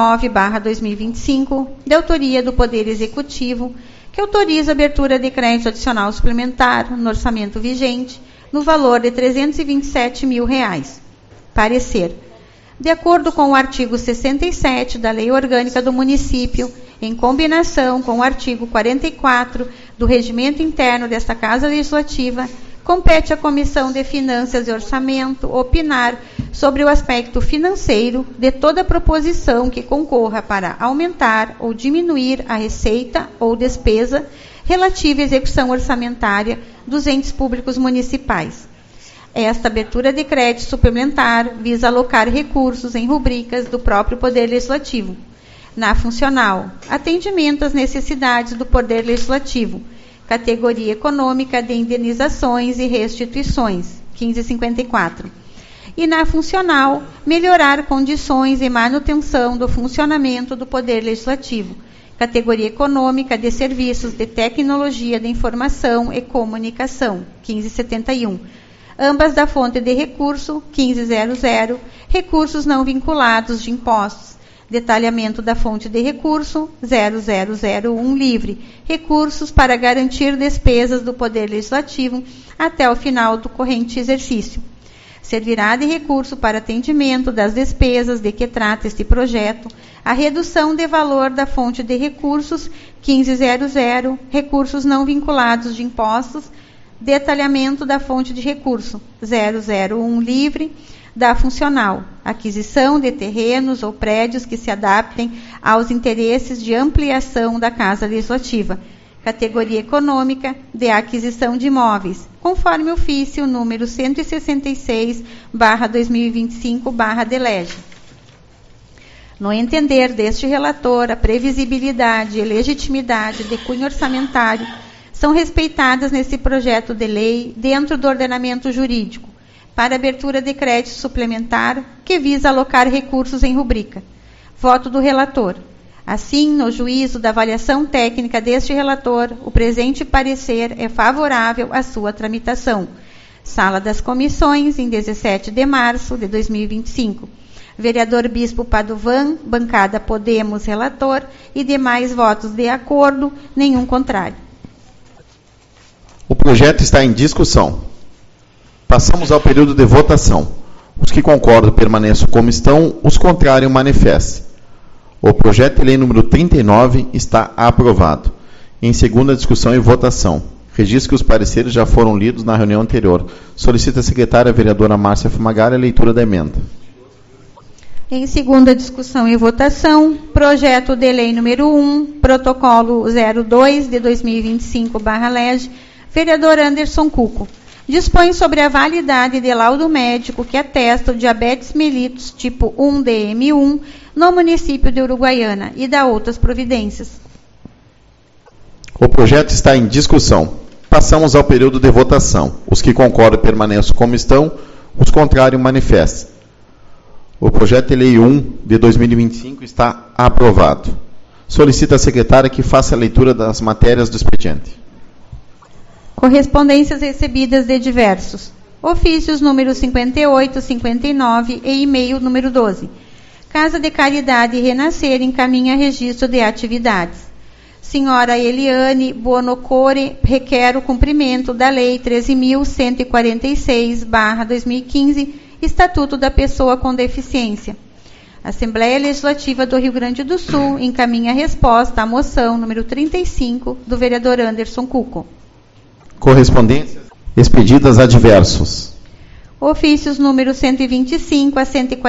39/2025, de autoria do Poder Executivo, que autoriza a abertura de crédito adicional suplementar no orçamento vigente, no valor de R$ 327 mil. Parecer. De acordo com o artigo 67 da Lei Orgânica do Município, em combinação com o artigo 44 do Regimento Interno desta Casa Legislativa, compete à Comissão de Finanças e Orçamento opinar sobre o aspecto financeiro de toda proposição que concorra para aumentar ou diminuir a receita ou despesa relativa à execução orçamentária dos entes públicos municipais. Esta abertura de crédito suplementar visa alocar recursos em rubricas do próprio Poder Legislativo. Na funcional, atendimento às necessidades do Poder Legislativo, categoria econômica de indenizações e restituições, 1554. E na funcional, melhorar condições e manutenção do funcionamento do Poder Legislativo, categoria econômica de serviços de tecnologia de informação e comunicação, 1571. Ambas da fonte de recurso, 1500, recursos não vinculados de impostos. Detalhamento da fonte de recurso, 0001 livre, recursos para garantir despesas do Poder Legislativo até o final do corrente exercício. Servirá de recurso para atendimento das despesas de que trata este projeto, a redução de valor da fonte de recursos, 1500, recursos não vinculados de impostos, detalhamento da fonte de recurso, 001 livre, da funcional, aquisição de terrenos ou prédios que se adaptem aos interesses de ampliação da Casa Legislativa, categoria econômica de aquisição de imóveis, conforme ofício número 166/2025/DELEGE. No entender deste relator, a previsibilidade e legitimidade de cunho orçamentário são respeitadas nesse projeto de lei dentro do ordenamento jurídico, para abertura de crédito suplementar que visa alocar recursos em rubrica. Voto do relator. Assim, no juízo da avaliação técnica deste relator, o presente parecer é favorável à sua tramitação. Sala das Comissões, em 17 de março de 2025. Vereador Bispo Padovan, bancada Podemos, relator, e demais votos de acordo, nenhum contrário. O projeto está em discussão. Passamos ao período de votação. Os que concordam permaneçam como estão, os contrários manifestem. O projeto de lei número 39 está aprovado. Em segunda discussão e votação. Registro que os pareceres já foram lidos na reunião anterior. Solicita a secretária vereadora Márcia Fumagalli a leitura da emenda. Em segunda discussão e votação, projeto de lei número 1, protocolo 02 de 2025/LEGE, vereador Anderson Cuco. Dispõe sobre a validade de laudo médico que atesta o diabetes mellitus tipo 1DM1 no município de Uruguaiana e dá outras providências. O projeto está em discussão. Passamos ao período de votação. Os que concordam permaneçam como estão, os contrários manifestem. O projeto de lei 1 de 2025 está aprovado. Solicita a secretária que faça a leitura das matérias do expediente. Correspondências recebidas de diversos. Ofícios número 58, 59 e e-mail número 12. Casa de Caridade Renascer encaminha registro de atividades. Senhora Eliane Buonocore requer o cumprimento da Lei 13.146/2015, Estatuto da Pessoa com Deficiência. Assembleia Legislativa do Rio Grande do Sul encaminha resposta à moção número 35 do vereador Anderson Cuco. Correspondências expedidas a diversos. Ofícios número 125 a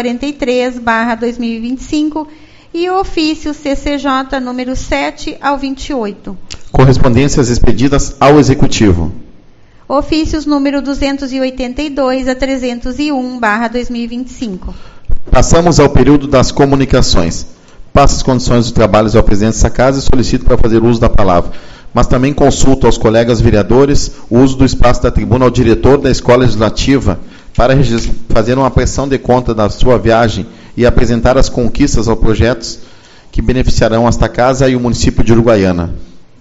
143/2025 e o ofício CCJ número 7 ao 28. Correspondências expedidas ao Executivo. Ofícios número 282 a 301/2025. Passamos ao período das comunicações. Passo as condições dos trabalhos ao presidente dessa casa e solicito para fazer uso da palavra. Mas também consulto aos colegas vereadores o uso do espaço da tribuna ao diretor da Escola Legislativa para fazer uma prestação de conta da sua viagem e apresentar as conquistas aos projetos que beneficiarão esta casa e o município de Uruguaiana.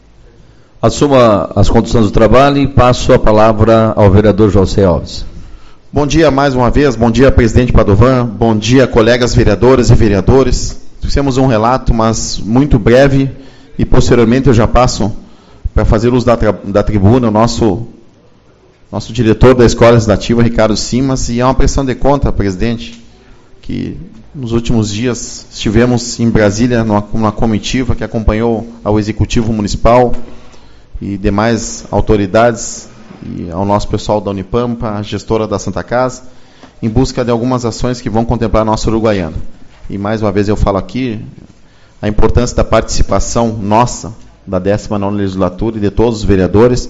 Assuma as condições do trabalho e passo a palavra ao vereador José Alves. Bom dia mais uma vez, bom dia presidente Padovan, bom dia colegas vereadoras e vereadores. Fizemos um relato, mas muito breve, e posteriormente eu já passo para fazer uso da tribuna o nosso diretor da Escola Legislativa, Ricardo Simas, e é uma prestação de conta, presidente, que nos últimos dias estivemos em Brasília numa comitiva que acompanhou ao Executivo Municipal e demais autoridades e ao nosso pessoal da Unipampa, a gestora da Santa Casa, em busca de algumas ações que vão contemplar a nossa Uruguaiana. E mais uma vez eu falo aqui a importância da participação nossa, da 19ª legislatura e de todos os vereadores,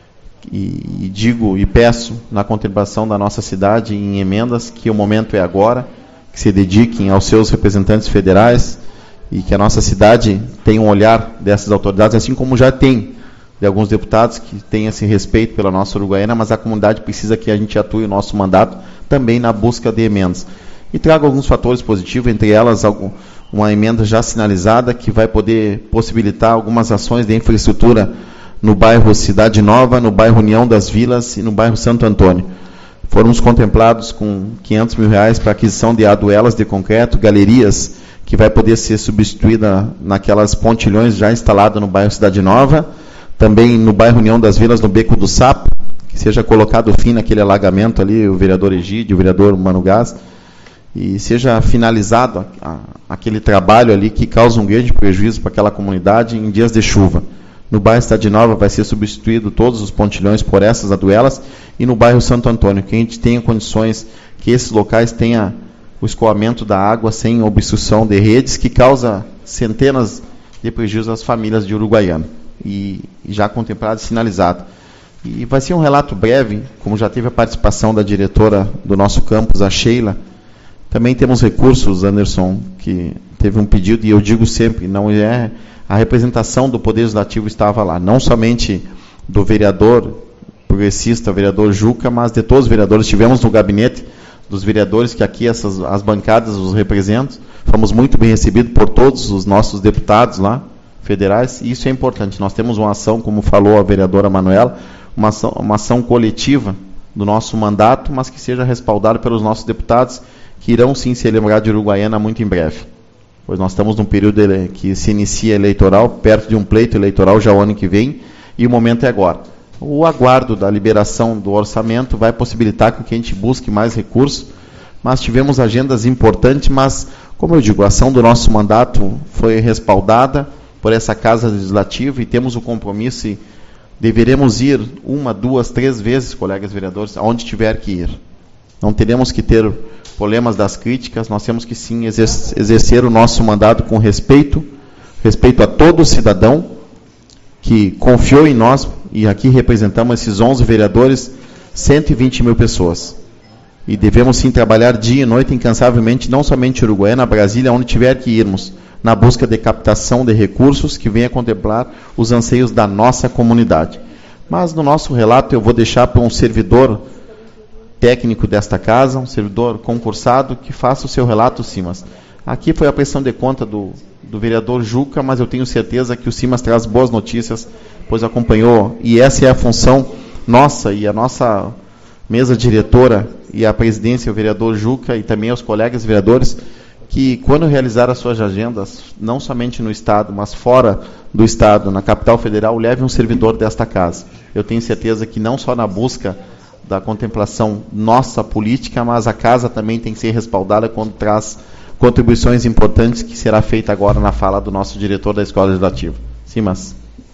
e digo e peço na contemplação da nossa cidade em emendas que o momento é agora, que se dediquem aos seus representantes federais e que a nossa cidade tenha um olhar dessas autoridades, assim como já tem de alguns deputados que têm esse respeito pela nossa Uruguaiana, mas a comunidade precisa que a gente atue o nosso mandato também na busca de emendas. E trago alguns fatores positivos, entre elas uma emenda já sinalizada que vai poder possibilitar algumas ações de infraestrutura no bairro Cidade Nova, no bairro União das Vilas e no bairro Santo Antônio. Fomos contemplados com R$500 mil para aquisição de aduelas de concreto, galerias que vai poder ser substituída naquelas pontilhões já instaladas no bairro Cidade Nova, também no bairro União das Vilas, no Beco do Sapo, que seja colocado fim naquele alagamento ali, o vereador Egídio, o vereador Mano Gás, e seja finalizado aquele trabalho ali que causa um grande prejuízo para aquela comunidade em dias de chuva. No bairro Cidade Nova vai ser substituído todos os pontilhões por essas aduelas, e no bairro Santo Antônio, que a gente tenha condições que esses locais tenham o escoamento da água sem obstrução de redes, que causa centenas de prejuízos às famílias de Uruguaiana, e já contemplado e sinalizado. E vai ser um relato breve, como já teve a participação da diretora do nosso campus, a Sheila. Também temos recursos, Anderson, que teve um pedido, e eu digo sempre, não é a representação do Poder Legislativo estava lá, não somente do vereador progressista, vereador Juca, mas de todos os vereadores. Estivemos no gabinete dos vereadores, que aqui as bancadas os representam. Fomos muito bem recebidos por todos os nossos deputados lá, federais, e isso é importante. Nós temos uma ação, como falou a vereadora Manuela, uma ação coletiva do nosso mandato, mas que seja respaldada pelos nossos deputados, que irão sim se lembrar de Uruguaiana muito em breve. Pois nós estamos num período que se inicia eleitoral, perto de um pleito eleitoral já o ano que vem, e o momento é agora. O aguardo da liberação do orçamento vai possibilitar que a gente busque mais recursos, mas tivemos agendas importantes, mas, como eu digo, a ação do nosso mandato foi respaldada por essa Casa Legislativa, e temos o compromisso e deveremos ir 1, 2, 3 vezes, colegas vereadores, aonde tiver que ir. Não teremos que ter problemas das críticas, nós temos que sim exercer o nosso mandato com respeito a todo cidadão que confiou em nós, e aqui representamos esses 11 vereadores, 120 mil pessoas. E devemos sim trabalhar dia e noite incansavelmente, não somente em Uruguaiana, Brasília, onde tiver que irmos, na busca de captação de recursos que venha contemplar os anseios da nossa comunidade. Mas no nosso relato eu vou deixar para um servidor técnico desta casa, um servidor concursado, que faça o seu relato, Simas. Aqui foi a prestação de conta do do vereador Juca, mas eu tenho certeza que o Simas traz boas notícias, pois acompanhou, e essa é a função nossa, e a nossa mesa diretora, e a presidência, o vereador Juca, e também aos colegas vereadores, que quando realizar as suas agendas, não somente no Estado, mas fora do Estado, na capital federal, leve um servidor desta casa. Eu tenho certeza que não só na busca da contemplação nossa política, mas a casa também tem que ser respaldada quando traz contribuições importantes, que será feita agora na fala do nosso diretor da Escola Legislativa. Simas.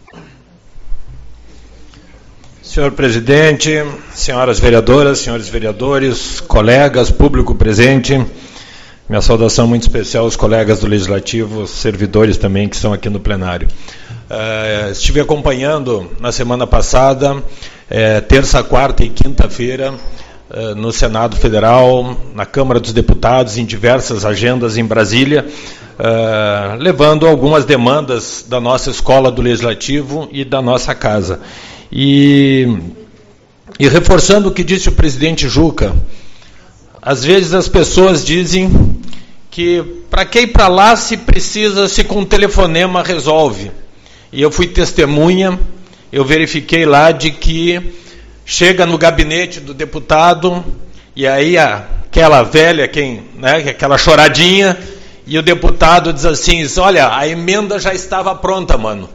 Senhor presidente, senhoras vereadoras, senhores vereadores, colegas, público presente, minha saudação muito especial aos colegas do Legislativo, servidores também que estão aqui no plenário. Estive acompanhando na semana passada, terça, quarta e quinta-feira, no Senado Federal, na Câmara dos Deputados, em diversas agendas em Brasília, levando algumas demandas da nossa Escola do Legislativo e da nossa Casa. E reforçando o que disse o presidente Juca, às vezes as pessoas dizem que para que ir para lá se precisa, se com um telefonema resolve. E eu fui testemunha, eu verifiquei lá de que chega no gabinete do deputado, e aí aquela velha, aquela choradinha, e o deputado diz assim, olha, a emenda já estava pronta, mano.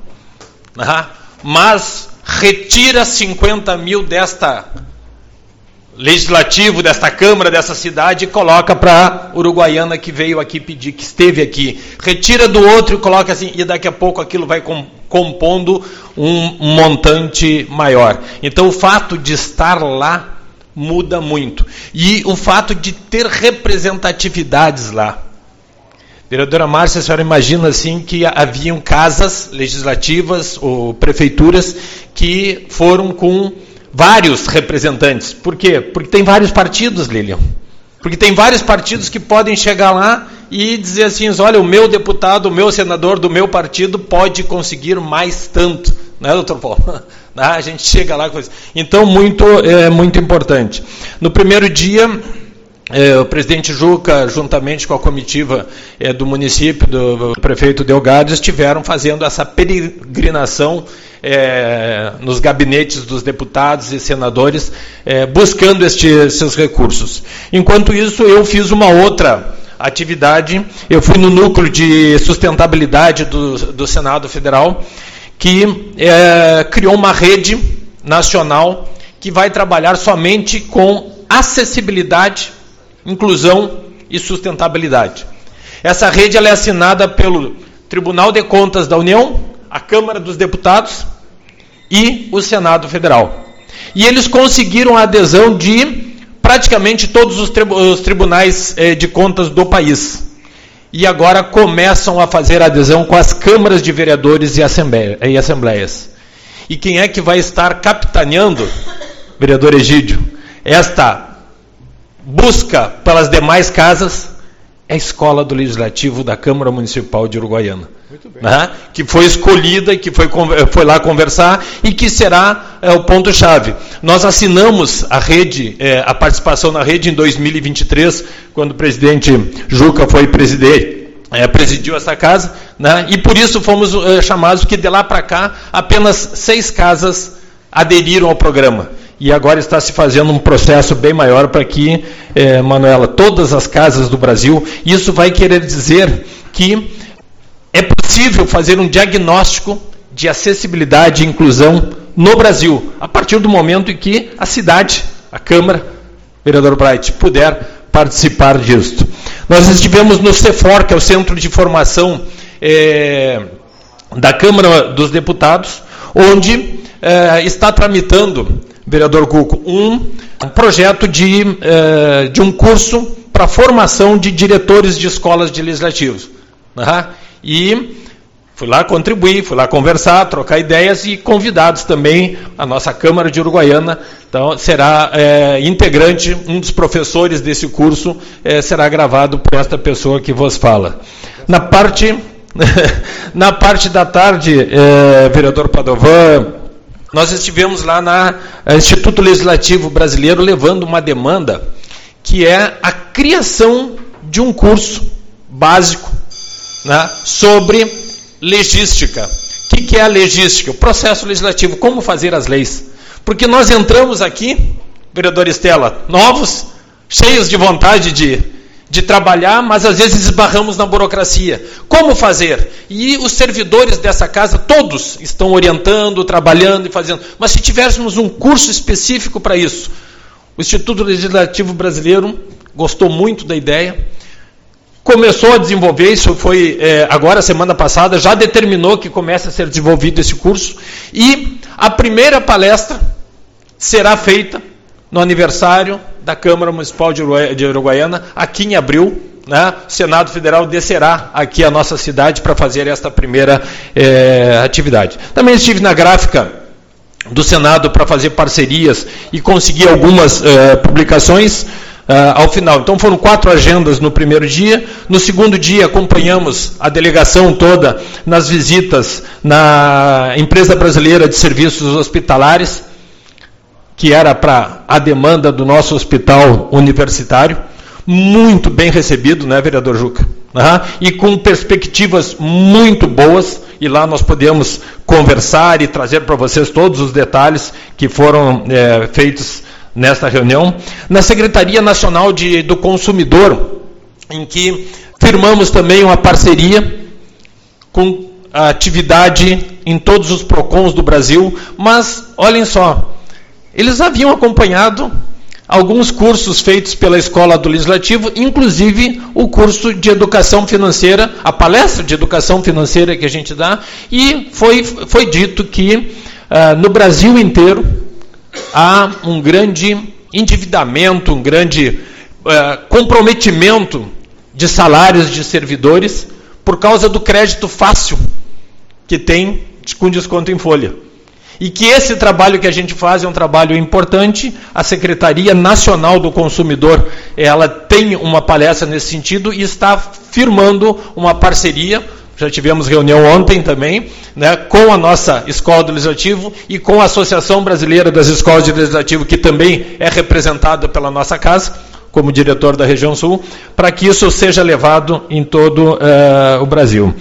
Mas retira 50 mil desta legislativo, desta Câmara, dessa cidade, e coloca para Uruguaiana, que veio aqui pedir, que esteve aqui. Retira do outro e coloca assim, e daqui a pouco aquilo vai compondo um montante maior. Então o fato de estar lá muda muito. E o fato de ter representatividades lá. Vereadora Márcia, a senhora imagina assim que haviam casas legislativas ou prefeituras que foram com vários representantes. Por quê? Porque tem vários partidos, Lilian. Porque tem vários partidos que podem chegar lá e dizer assim, olha, o meu deputado, o meu senador do meu partido pode conseguir mais tanto. Não é, doutor Paulo? A gente chega lá com isso. Então, muito importante. No primeiro dia, o presidente Juca, juntamente com a comitiva do município, do prefeito Delgado, estiveram fazendo essa peregrinação nos gabinetes dos deputados e senadores, buscando esses recursos. Enquanto isso, eu fiz uma outra atividade, eu fui no núcleo de sustentabilidade do Senado Federal, que criou uma rede nacional que vai trabalhar somente com acessibilidade, inclusão e sustentabilidade. Essa rede ela é assinada pelo Tribunal de Contas da União, a Câmara dos Deputados e o Senado Federal. E eles conseguiram a adesão de praticamente todos os tribunais de contas do país. E agora começam a fazer adesão com as câmaras de vereadores e assembleias. E quem é que vai estar capitaneando, vereador Egídio, esta busca pelas demais casas? É a Escola do Legislativo da Câmara Municipal de Uruguaiana. Que foi escolhida e que foi lá conversar e que será o ponto-chave. Nós assinamos a rede, a participação na rede em 2023, quando o presidente Juca foi presidiu essa casa, e por isso fomos chamados, que de lá para cá apenas 6 casas aderiram ao programa. E agora está se fazendo um processo bem maior para que, Manuela, todas as casas do Brasil, isso vai querer dizer que é possível fazer um diagnóstico de acessibilidade e inclusão no Brasil, a partir do momento em que a cidade, a Câmara, vereador Bright, puder participar disso. Nós estivemos no CEFOR, que é o Centro de Formação da Câmara dos Deputados, onde está tramitando, vereador Cuco, um projeto de um curso para formação de diretores de escolas de legislativos. E fui lá contribuir, fui lá conversar, trocar ideias, e convidados também a nossa Câmara de Uruguaiana. Então, será integrante, um dos professores desse curso será gravado por esta pessoa que vos fala. Na parte da tarde, vereador Padovan, nós estivemos lá no Instituto Legislativo Brasileiro levando uma demanda que é a criação de um curso básico, né, sobre legística. O que é a legística? O processo legislativo, como fazer as leis. Porque nós entramos aqui, vereador Estela, novos, cheios de vontade de trabalhar, mas às vezes esbarramos na burocracia. Como fazer? E os servidores dessa casa, todos estão orientando, trabalhando e fazendo. Mas se tivéssemos um curso específico para isso, o Instituto Legislativo Brasileiro gostou muito da ideia, começou a desenvolver, isso foi agora, semana passada, já determinou que comece a ser desenvolvido esse curso, e a primeira palestra será feita no aniversário da Câmara Municipal de Uruguaiana, aqui em abril, né? O Senado Federal descerá aqui à nossa cidade para fazer esta primeira atividade. Também estive na gráfica do Senado para fazer parcerias e conseguir algumas publicações ao final. Então foram 4 agendas no primeiro dia. No segundo dia acompanhamos a delegação toda nas visitas na Empresa Brasileira de Serviços Hospitalares, que era para a demanda do nosso hospital universitário. Muito bem recebido, né, vereador Juca? E com perspectivas muito boas, e lá nós podemos conversar e trazer para vocês todos os detalhes que foram feitos nesta reunião. Na Secretaria Nacional do Consumidor, em que firmamos também uma parceria com a atividade em todos os PROCONs do Brasil, mas olhem só, eles haviam acompanhado alguns cursos feitos pela Escola do Legislativo, inclusive o curso de Educação Financeira, a palestra de Educação Financeira que a gente dá, e foi dito que no Brasil inteiro há um grande endividamento, um grande comprometimento de salários de servidores por causa do crédito fácil que tem com desconto em folha. E que esse trabalho que a gente faz é um trabalho importante. A Secretaria Nacional do Consumidor, ela tem uma palestra nesse sentido e está firmando uma parceria. Já tivemos reunião ontem também, né, com a nossa Escola do Legislativo e com a Associação Brasileira das Escolas de Legislativo, que também é representada pela nossa casa, como diretor da região sul, para que isso seja levado em todo o Brasil.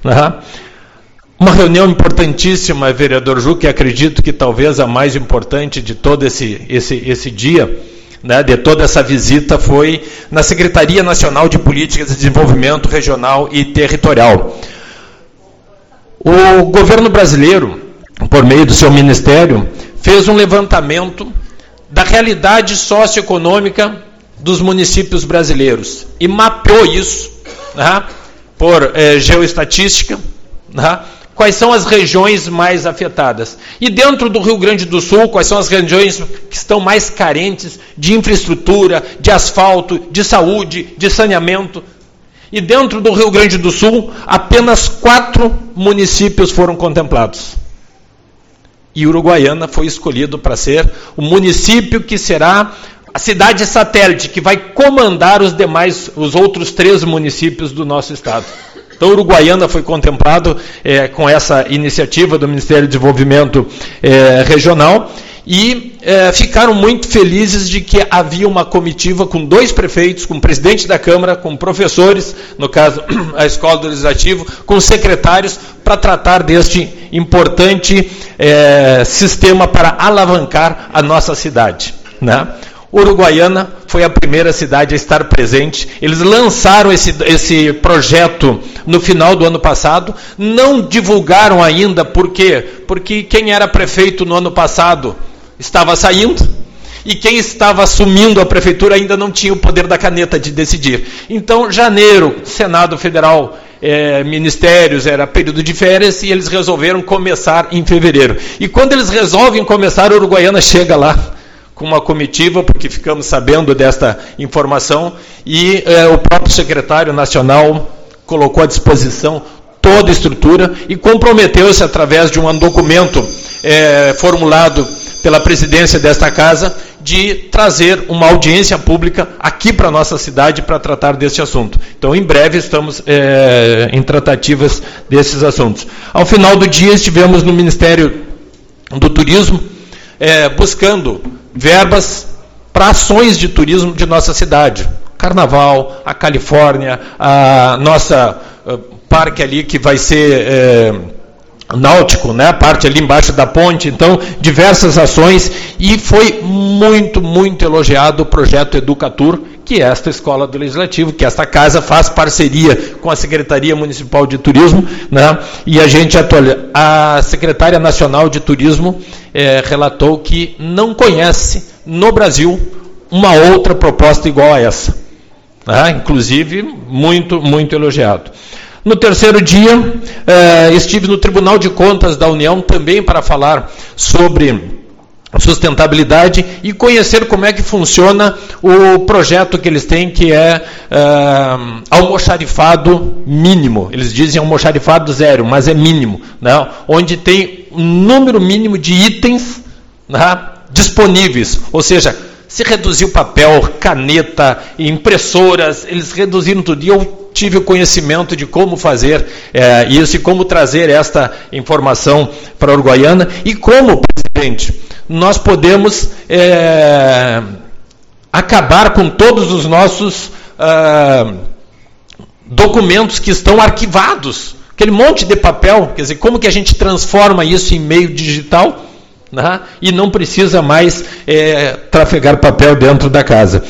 Uma reunião importantíssima, vereador Ju, que acredito que talvez a mais importante de todo esse dia, né, de toda essa visita, foi na Secretaria Nacional de Políticas de Desenvolvimento Regional e Territorial. O governo brasileiro, por meio do seu ministério, fez um levantamento da realidade socioeconômica dos municípios brasileiros e mapeou isso, né, por geoestatística, né, quais são as regiões mais afetadas. E dentro do Rio Grande do Sul, quais são as regiões que estão mais carentes de infraestrutura, de asfalto, de saúde, de saneamento. E dentro do Rio Grande do Sul, apenas 4 municípios foram contemplados. E Uruguaiana foi escolhido para ser o município que será a cidade satélite, que vai comandar os outros 3 municípios do nosso estado. Então, Uruguaiana foi contemplado com essa iniciativa do Ministério do Desenvolvimento Regional e ficaram muito felizes de que havia uma comitiva com 2 prefeitos, com o presidente da Câmara, com professores, no caso a Escola do Legislativo, com secretários, para tratar deste importante sistema para alavancar a nossa cidade, né? Uruguaiana foi a primeira cidade a estar presente. Eles lançaram esse projeto no final do ano passado, não divulgaram ainda, por quê? Porque quem era prefeito no ano passado estava saindo, e quem estava assumindo a prefeitura ainda não tinha o poder da caneta de decidir. Então, janeiro, Senado Federal, ministérios, era período de férias, e eles resolveram começar em fevereiro. E quando eles resolvem começar, a Uruguaiana chega lá com uma comitiva, porque ficamos sabendo desta informação, e o próprio secretário nacional colocou à disposição toda a estrutura e comprometeu-se, através de um documento formulado pela presidência desta casa, de trazer uma audiência pública aqui para a nossa cidade para tratar deste assunto. Então, em breve, estamos em tratativas desses assuntos. Ao final do dia, estivemos no Ministério do Turismo, buscando verbas para ações de turismo de nossa cidade. Carnaval, a Califórnia, a nossa parque ali que vai ser náutico, né? A parte ali embaixo da ponte, então diversas ações, e foi muito, muito elogiado o projeto Educatur, que esta escola do Legislativo, que esta casa faz parceria com a Secretaria Municipal de Turismo, né? E a Secretária Nacional de Turismo relatou que não conhece no Brasil uma outra proposta igual a essa, né? Inclusive muito, muito elogiado. No terceiro dia, estive no Tribunal de Contas da União também para falar sobre sustentabilidade e conhecer como é que funciona o projeto que eles têm, que é almoxarifado mínimo. Eles dizem almoxarifado zero, mas é mínimo, né? Onde tem um número mínimo de itens, né, disponíveis, ou seja, se reduziu papel, caneta, impressoras, eles reduziram tudo. E eu tive o conhecimento de como fazer isso e como trazer esta informação para a Uruguaiana. E como, presidente, nós podemos acabar com todos os nossos documentos que estão arquivados. Aquele monte de papel, quer dizer, como que a gente transforma isso em meio digital, né? E não precisa mais trafegar papel dentro da casa.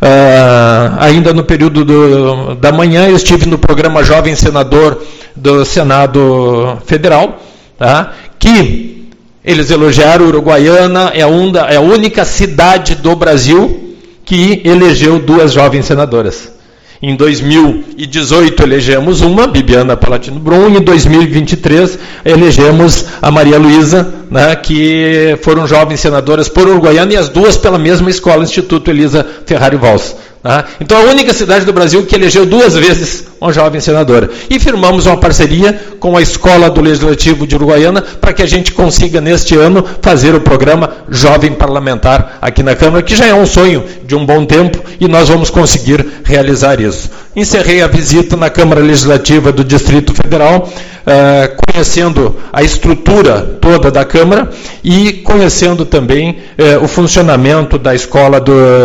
Ainda no período da manhã, eu estive no programa Jovem Senador do Senado Federal, tá? Que eles elogiaram. Uruguaiana é a única cidade do Brasil que elegeu 2 jovens senadoras. Em 2018 elegemos uma, Bibiana Palatino Brum, e em 2023 elegemos a Maria Luísa, né, que foram jovens senadoras por Uruguaiana, e as 2 pela mesma escola, Instituto Elisa Ferrari Valls. Né? Então, a única cidade do Brasil que elegeu 2 vezes uma jovem senadora. E firmamos uma parceria com a Escola do Legislativo de Uruguaiana para que a gente consiga, neste ano, fazer o programa Jovem Parlamentar aqui na Câmara, que já é um sonho de um bom tempo, e nós vamos conseguir realizar isso. Encerrei a visita na Câmara Legislativa do Distrito Federal, conhecendo a estrutura toda da Câmara e conhecendo também o funcionamento da escola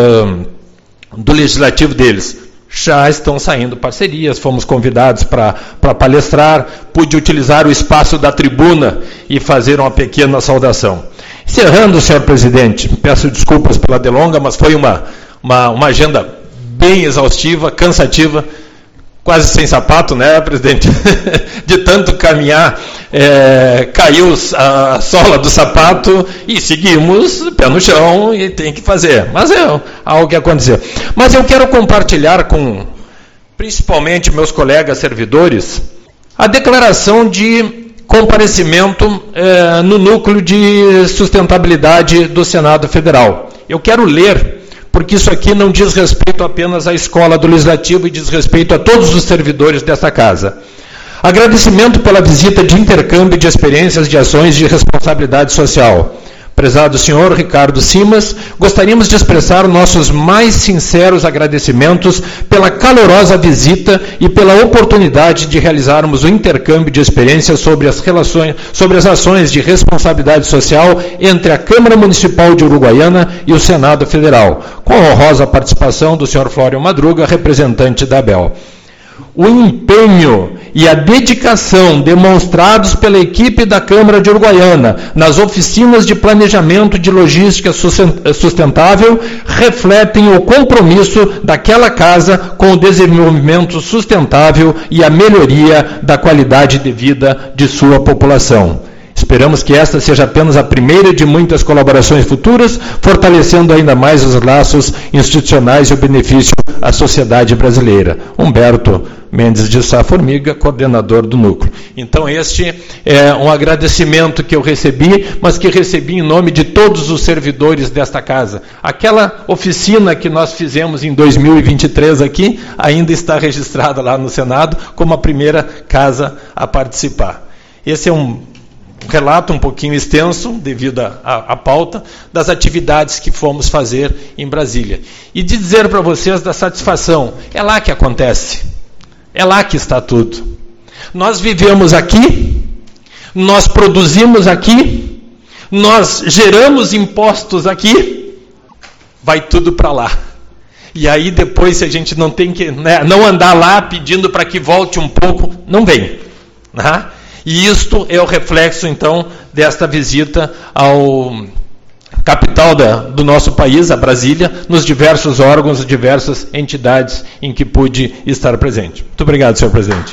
do legislativo deles. Já estão saindo parcerias, fomos convidados para palestrar, pude utilizar o espaço da tribuna e fazer uma pequena saudação. Encerrando, senhor presidente, peço desculpas pela delonga, mas foi uma agenda bem exaustiva, cansativa, quase sem sapato, né, presidente? De tanto caminhar, caiu a sola do sapato e seguimos pé no chão e tem que fazer. Mas é algo que aconteceu. Mas eu quero compartilhar com, principalmente, meus colegas servidores, a declaração de comparecimento no núcleo de sustentabilidade do Senado Federal. Eu quero ler, porque isso aqui não diz respeito apenas à Escola do Legislativo e diz respeito a todos os servidores desta casa. Agradecimento pela visita de intercâmbio de experiências de ações de responsabilidade social. Prezado senhor Ricardo Simas, gostaríamos de expressar nossos mais sinceros agradecimentos pela calorosa visita e pela oportunidade de realizarmos o intercâmbio de experiências sobre as ações de responsabilidade social entre a Câmara Municipal de Uruguaiana e o Senado Federal, com a honrosa participação do senhor Flório Madruga, representante da ABEL. O empenho e a dedicação demonstrados pela equipe da Câmara de Uruguaiana nas oficinas de planejamento de logística sustentável refletem o compromisso daquela casa com o desenvolvimento sustentável e a melhoria da qualidade de vida de sua população. Esperamos que esta seja apenas a primeira de muitas colaborações futuras, fortalecendo ainda mais os laços institucionais e o benefício à sociedade brasileira. Humberto Mendes de Sá Formiga, coordenador do núcleo. Então, este é um agradecimento que eu recebi, mas que recebi em nome de todos os servidores desta casa. Aquela oficina que nós fizemos em 2023 aqui, ainda está registrada lá no Senado como a primeira casa a participar. Esse é um relato um pouquinho extenso, devido à pauta, das atividades que fomos fazer em Brasília. E de dizer para vocês da satisfação, é lá que acontece, é lá que está tudo. Nós vivemos aqui, nós produzimos aqui, nós geramos impostos aqui, vai tudo para lá. E aí depois, se a gente não tem que, né, não andar lá pedindo para que volte um pouco, não vem. Né? E isto é o reflexo, então, desta visita ao capital do nosso país, a Brasília, nos diversos órgãos, diversas entidades em que pude estar presente. Muito obrigado, senhor presidente.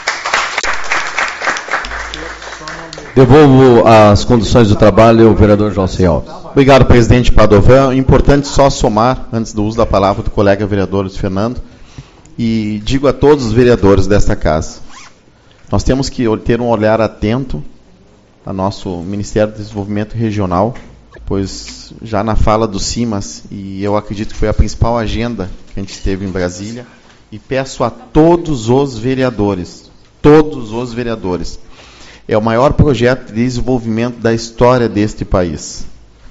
Devolvo as conduções do trabalho ao vereador José Alves. Obrigado, presidente Padovan. Importante só somar, antes do uso da palavra do colega vereador Luiz Fernando, e digo a todos os vereadores desta casa, nós temos que ter um olhar atento ao nosso Ministério do Desenvolvimento Regional, pois já na fala do CIMAS, e eu acredito que foi a principal agenda que a gente teve em Brasília, e peço a todos os vereadores, é o maior projeto de desenvolvimento da história deste país.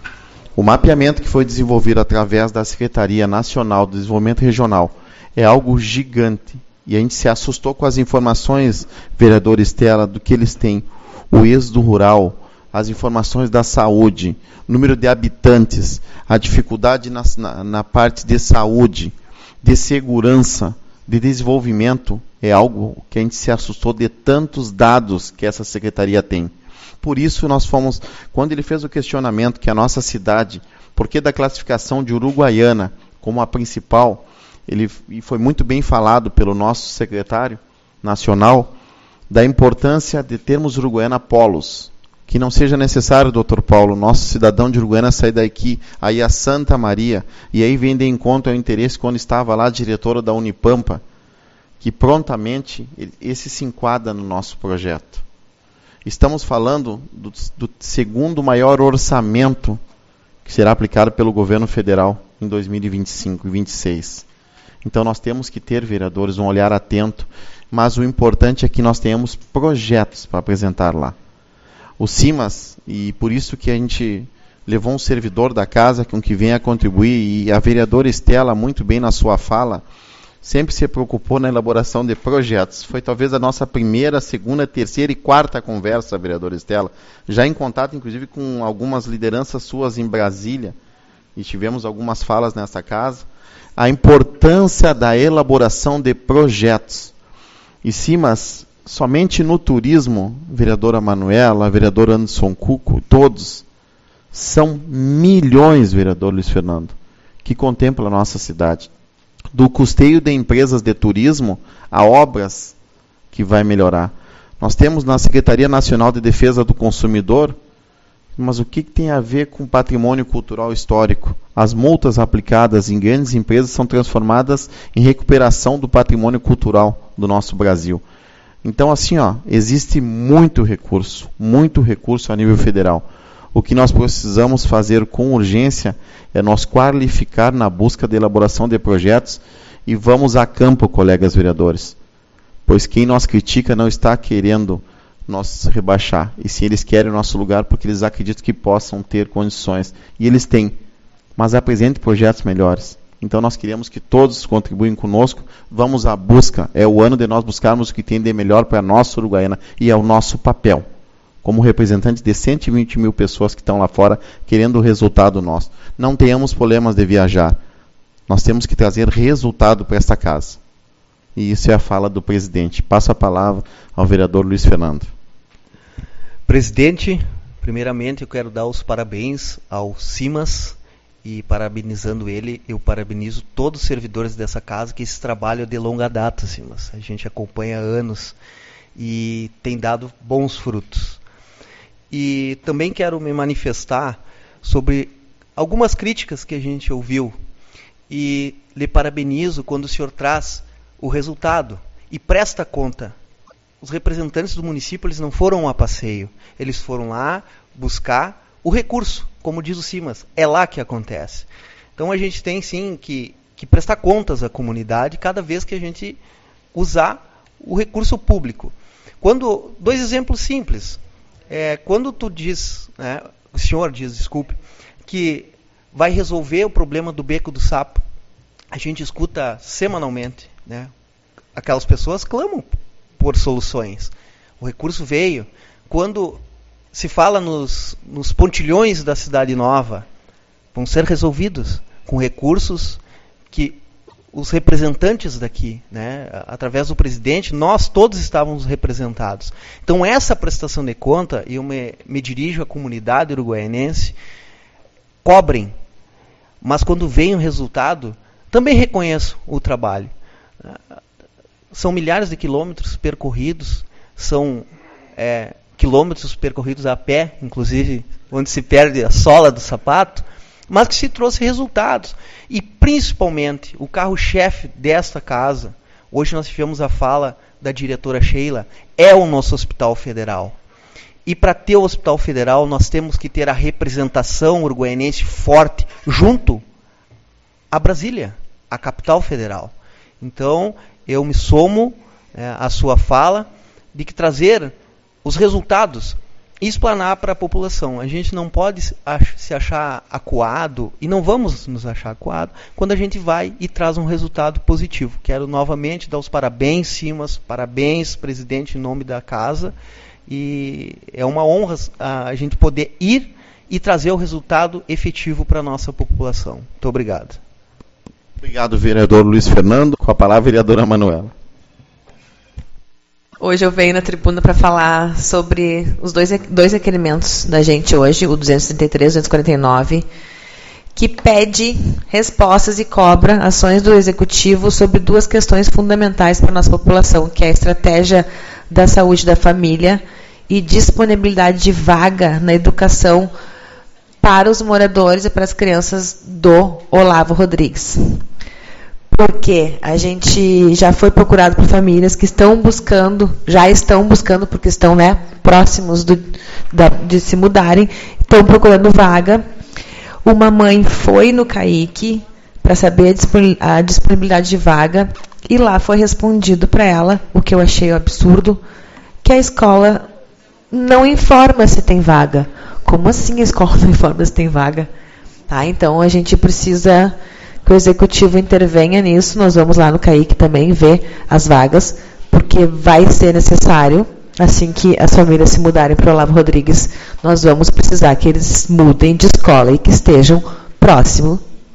O mapeamento que foi desenvolvido através da Secretaria Nacional do Desenvolvimento Regional é algo gigante, e a gente se assustou com as informações, vereador Estela, do que eles têm, o êxodo rural, as informações da saúde, número de habitantes, a dificuldade na parte de saúde, de segurança, de desenvolvimento, é algo que a gente se assustou de tantos dados que essa secretaria tem. Por isso nós fomos, quando ele fez o questionamento que a nossa cidade, por que da classificação de Uruguaiana como a principal, e foi muito bem falado pelo nosso secretário nacional, da importância de termos Uruguaiana polos, que não seja necessário, doutor Paulo, nosso cidadão de Uruguaiana sair daqui, aí a Santa Maria, e aí vem de encontro ao interesse quando estava lá a diretora da Unipampa, que prontamente esse se enquadra no nosso projeto. Estamos falando do segundo maior orçamento que será aplicado pelo governo federal em 2025 e 2026. Então nós temos que ter, vereadores, um olhar atento, mas o importante é que nós tenhamos projetos para apresentar lá. O CIMAS, e por isso que a gente levou um servidor da casa com que venha contribuir, e a vereadora Estela, muito bem na sua fala, sempre se preocupou na elaboração de projetos. Foi talvez a nossa primeira, segunda, terceira e quarta conversa, vereadora Estela, já em contato inclusive com algumas lideranças suas em Brasília, e tivemos algumas falas nessa casa, a importância da elaboração de projetos. E CIMAS, somente no turismo, vereadora Manuela, vereador Anderson Cuco, todos, são milhões, vereador Luiz Fernando, que contempla a nossa cidade. Do custeio de empresas de turismo a obras que vai melhorar. Nós temos na Secretaria Nacional de Defesa do Consumidor, mas o que tem a ver com patrimônio cultural histórico? As multas aplicadas em grandes empresas são transformadas em recuperação do patrimônio cultural do nosso Brasil. Então, assim, existe muito recurso a nível federal. O que nós precisamos fazer com urgência é nós qualificar na busca de elaboração de projetos e vamos a campo, colegas vereadores. Pois quem nos critica não está querendo nos rebaixar, e sim eles querem o nosso lugar porque eles acreditam que possam ter condições. E eles têm, mas apresentem projetos melhores. Então nós queremos que todos contribuem conosco, vamos à busca, é o ano de nós buscarmos o que tem de melhor para a nossa Uruguaiana, e é o nosso papel, como representantes de 120 mil pessoas que estão lá fora, querendo o resultado nosso. Não tenhamos problemas de viajar, nós temos que trazer resultado para esta casa. E isso é a fala do presidente. Passo a palavra ao vereador Luiz Fernando. Presidente, primeiramente eu quero dar os parabéns ao CIMAS, e parabenizando ele, eu parabenizo todos os servidores dessa casa, que esse trabalho é de longa data, CIMAS. A gente acompanha há anos e tem dado bons frutos. E também quero me manifestar sobre algumas críticas que a gente ouviu, e lhe parabenizo quando o senhor traz o resultado e presta conta. Os representantes do município, eles não foram a passeio, eles foram lá buscar o recurso, como diz o CIMAS, é lá que acontece. Então a gente tem sim que prestar contas à comunidade cada vez que a gente usar o recurso público. Dois exemplos simples. Quando tu diz, o senhor diz, desculpe, que vai resolver o problema do Beco do Sapo, a gente escuta semanalmente, aquelas pessoas clamam por soluções. O recurso veio. Quando se fala nos pontilhões da Cidade Nova, vão ser resolvidos com recursos que os representantes daqui, né? Através do presidente, nós todos estávamos representados. Então, essa prestação de conta, e eu me dirijo à comunidade uruguaianense, cobrem, mas quando vem o resultado, também reconheço o trabalho. São milhares de quilômetros percorridos, são quilômetros percorridos a pé, inclusive, onde se perde a sola do sapato, mas que se trouxe resultados. E, principalmente, o carro-chefe desta casa, hoje nós tivemos a fala da diretora Sheila, é o nosso Hospital Federal. E para ter o Hospital Federal, nós temos que ter a representação uruguaianense forte, junto a Brasília, a capital federal. Então, eu me somo à sua fala de que trazer os resultados e explanar para a população. A gente não pode se achar acuado, e não vamos nos achar acuado, quando a gente vai e traz um resultado positivo. Quero novamente dar os parabéns, Simas, parabéns, presidente, em nome da casa, e é uma honra a gente poder ir e trazer o resultado efetivo para a nossa população. Muito obrigado. Obrigado, vereador Luiz Fernando. Com a palavra, vereadora Manuela. Hoje eu venho na tribuna para falar sobre os dois requerimentos da gente hoje, o 233 e o 249, que pede respostas e cobra ações do Executivo sobre duas questões fundamentais para a nossa população, que é a estratégia da saúde da família e disponibilidade de vaga na educação para os moradores e para as crianças do Olavo Rodrigues. Porque a gente já foi procurado por famílias que já estão buscando, porque estão próximos de se mudarem, estão procurando vaga. Uma mãe foi no CAIC para saber a disponibilidade de vaga, e lá foi respondido para ela, o que eu achei absurdo, que a escola não informa se tem vaga. Como assim a escola não informa se tem vaga? Tá, então a gente precisa que o Executivo intervenha nisso. Nós vamos lá no CAIC também ver as vagas, porque vai ser necessário, assim que as famílias se mudarem para o Olavo Rodrigues, nós vamos precisar que eles mudem de escola e que estejam próximos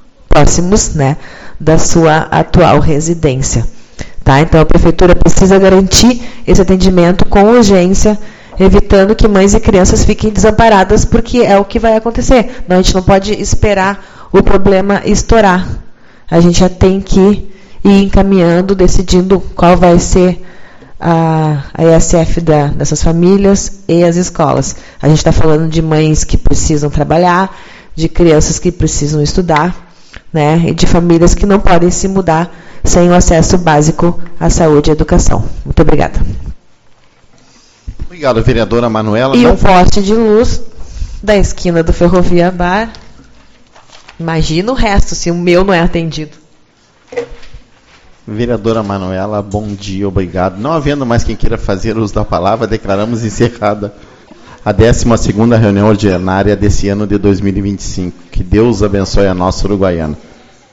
da sua atual residência. Tá? Então a Prefeitura precisa garantir esse atendimento com urgência, evitando que mães e crianças fiquem desamparadas, porque é o que vai acontecer. A gente não pode esperar o problema estourar. A gente já tem que ir encaminhando, decidindo qual vai ser a ESF dessas famílias e as escolas. A gente está falando de mães que precisam trabalhar, de crianças que precisam estudar, e de famílias que não podem se mudar sem o acesso básico à saúde e à educação. Muito obrigada. Obrigado, vereadora Manuela. E o poste de luz da esquina do Ferrovia Bar. Imagina o resto, se o meu não é atendido. Vereadora Manuela, bom dia, obrigado. Não havendo mais quem queira fazer uso da palavra, declaramos encerrada a 12ª reunião ordinária desse ano de 2025. Que Deus abençoe a nossa Uruguaiana.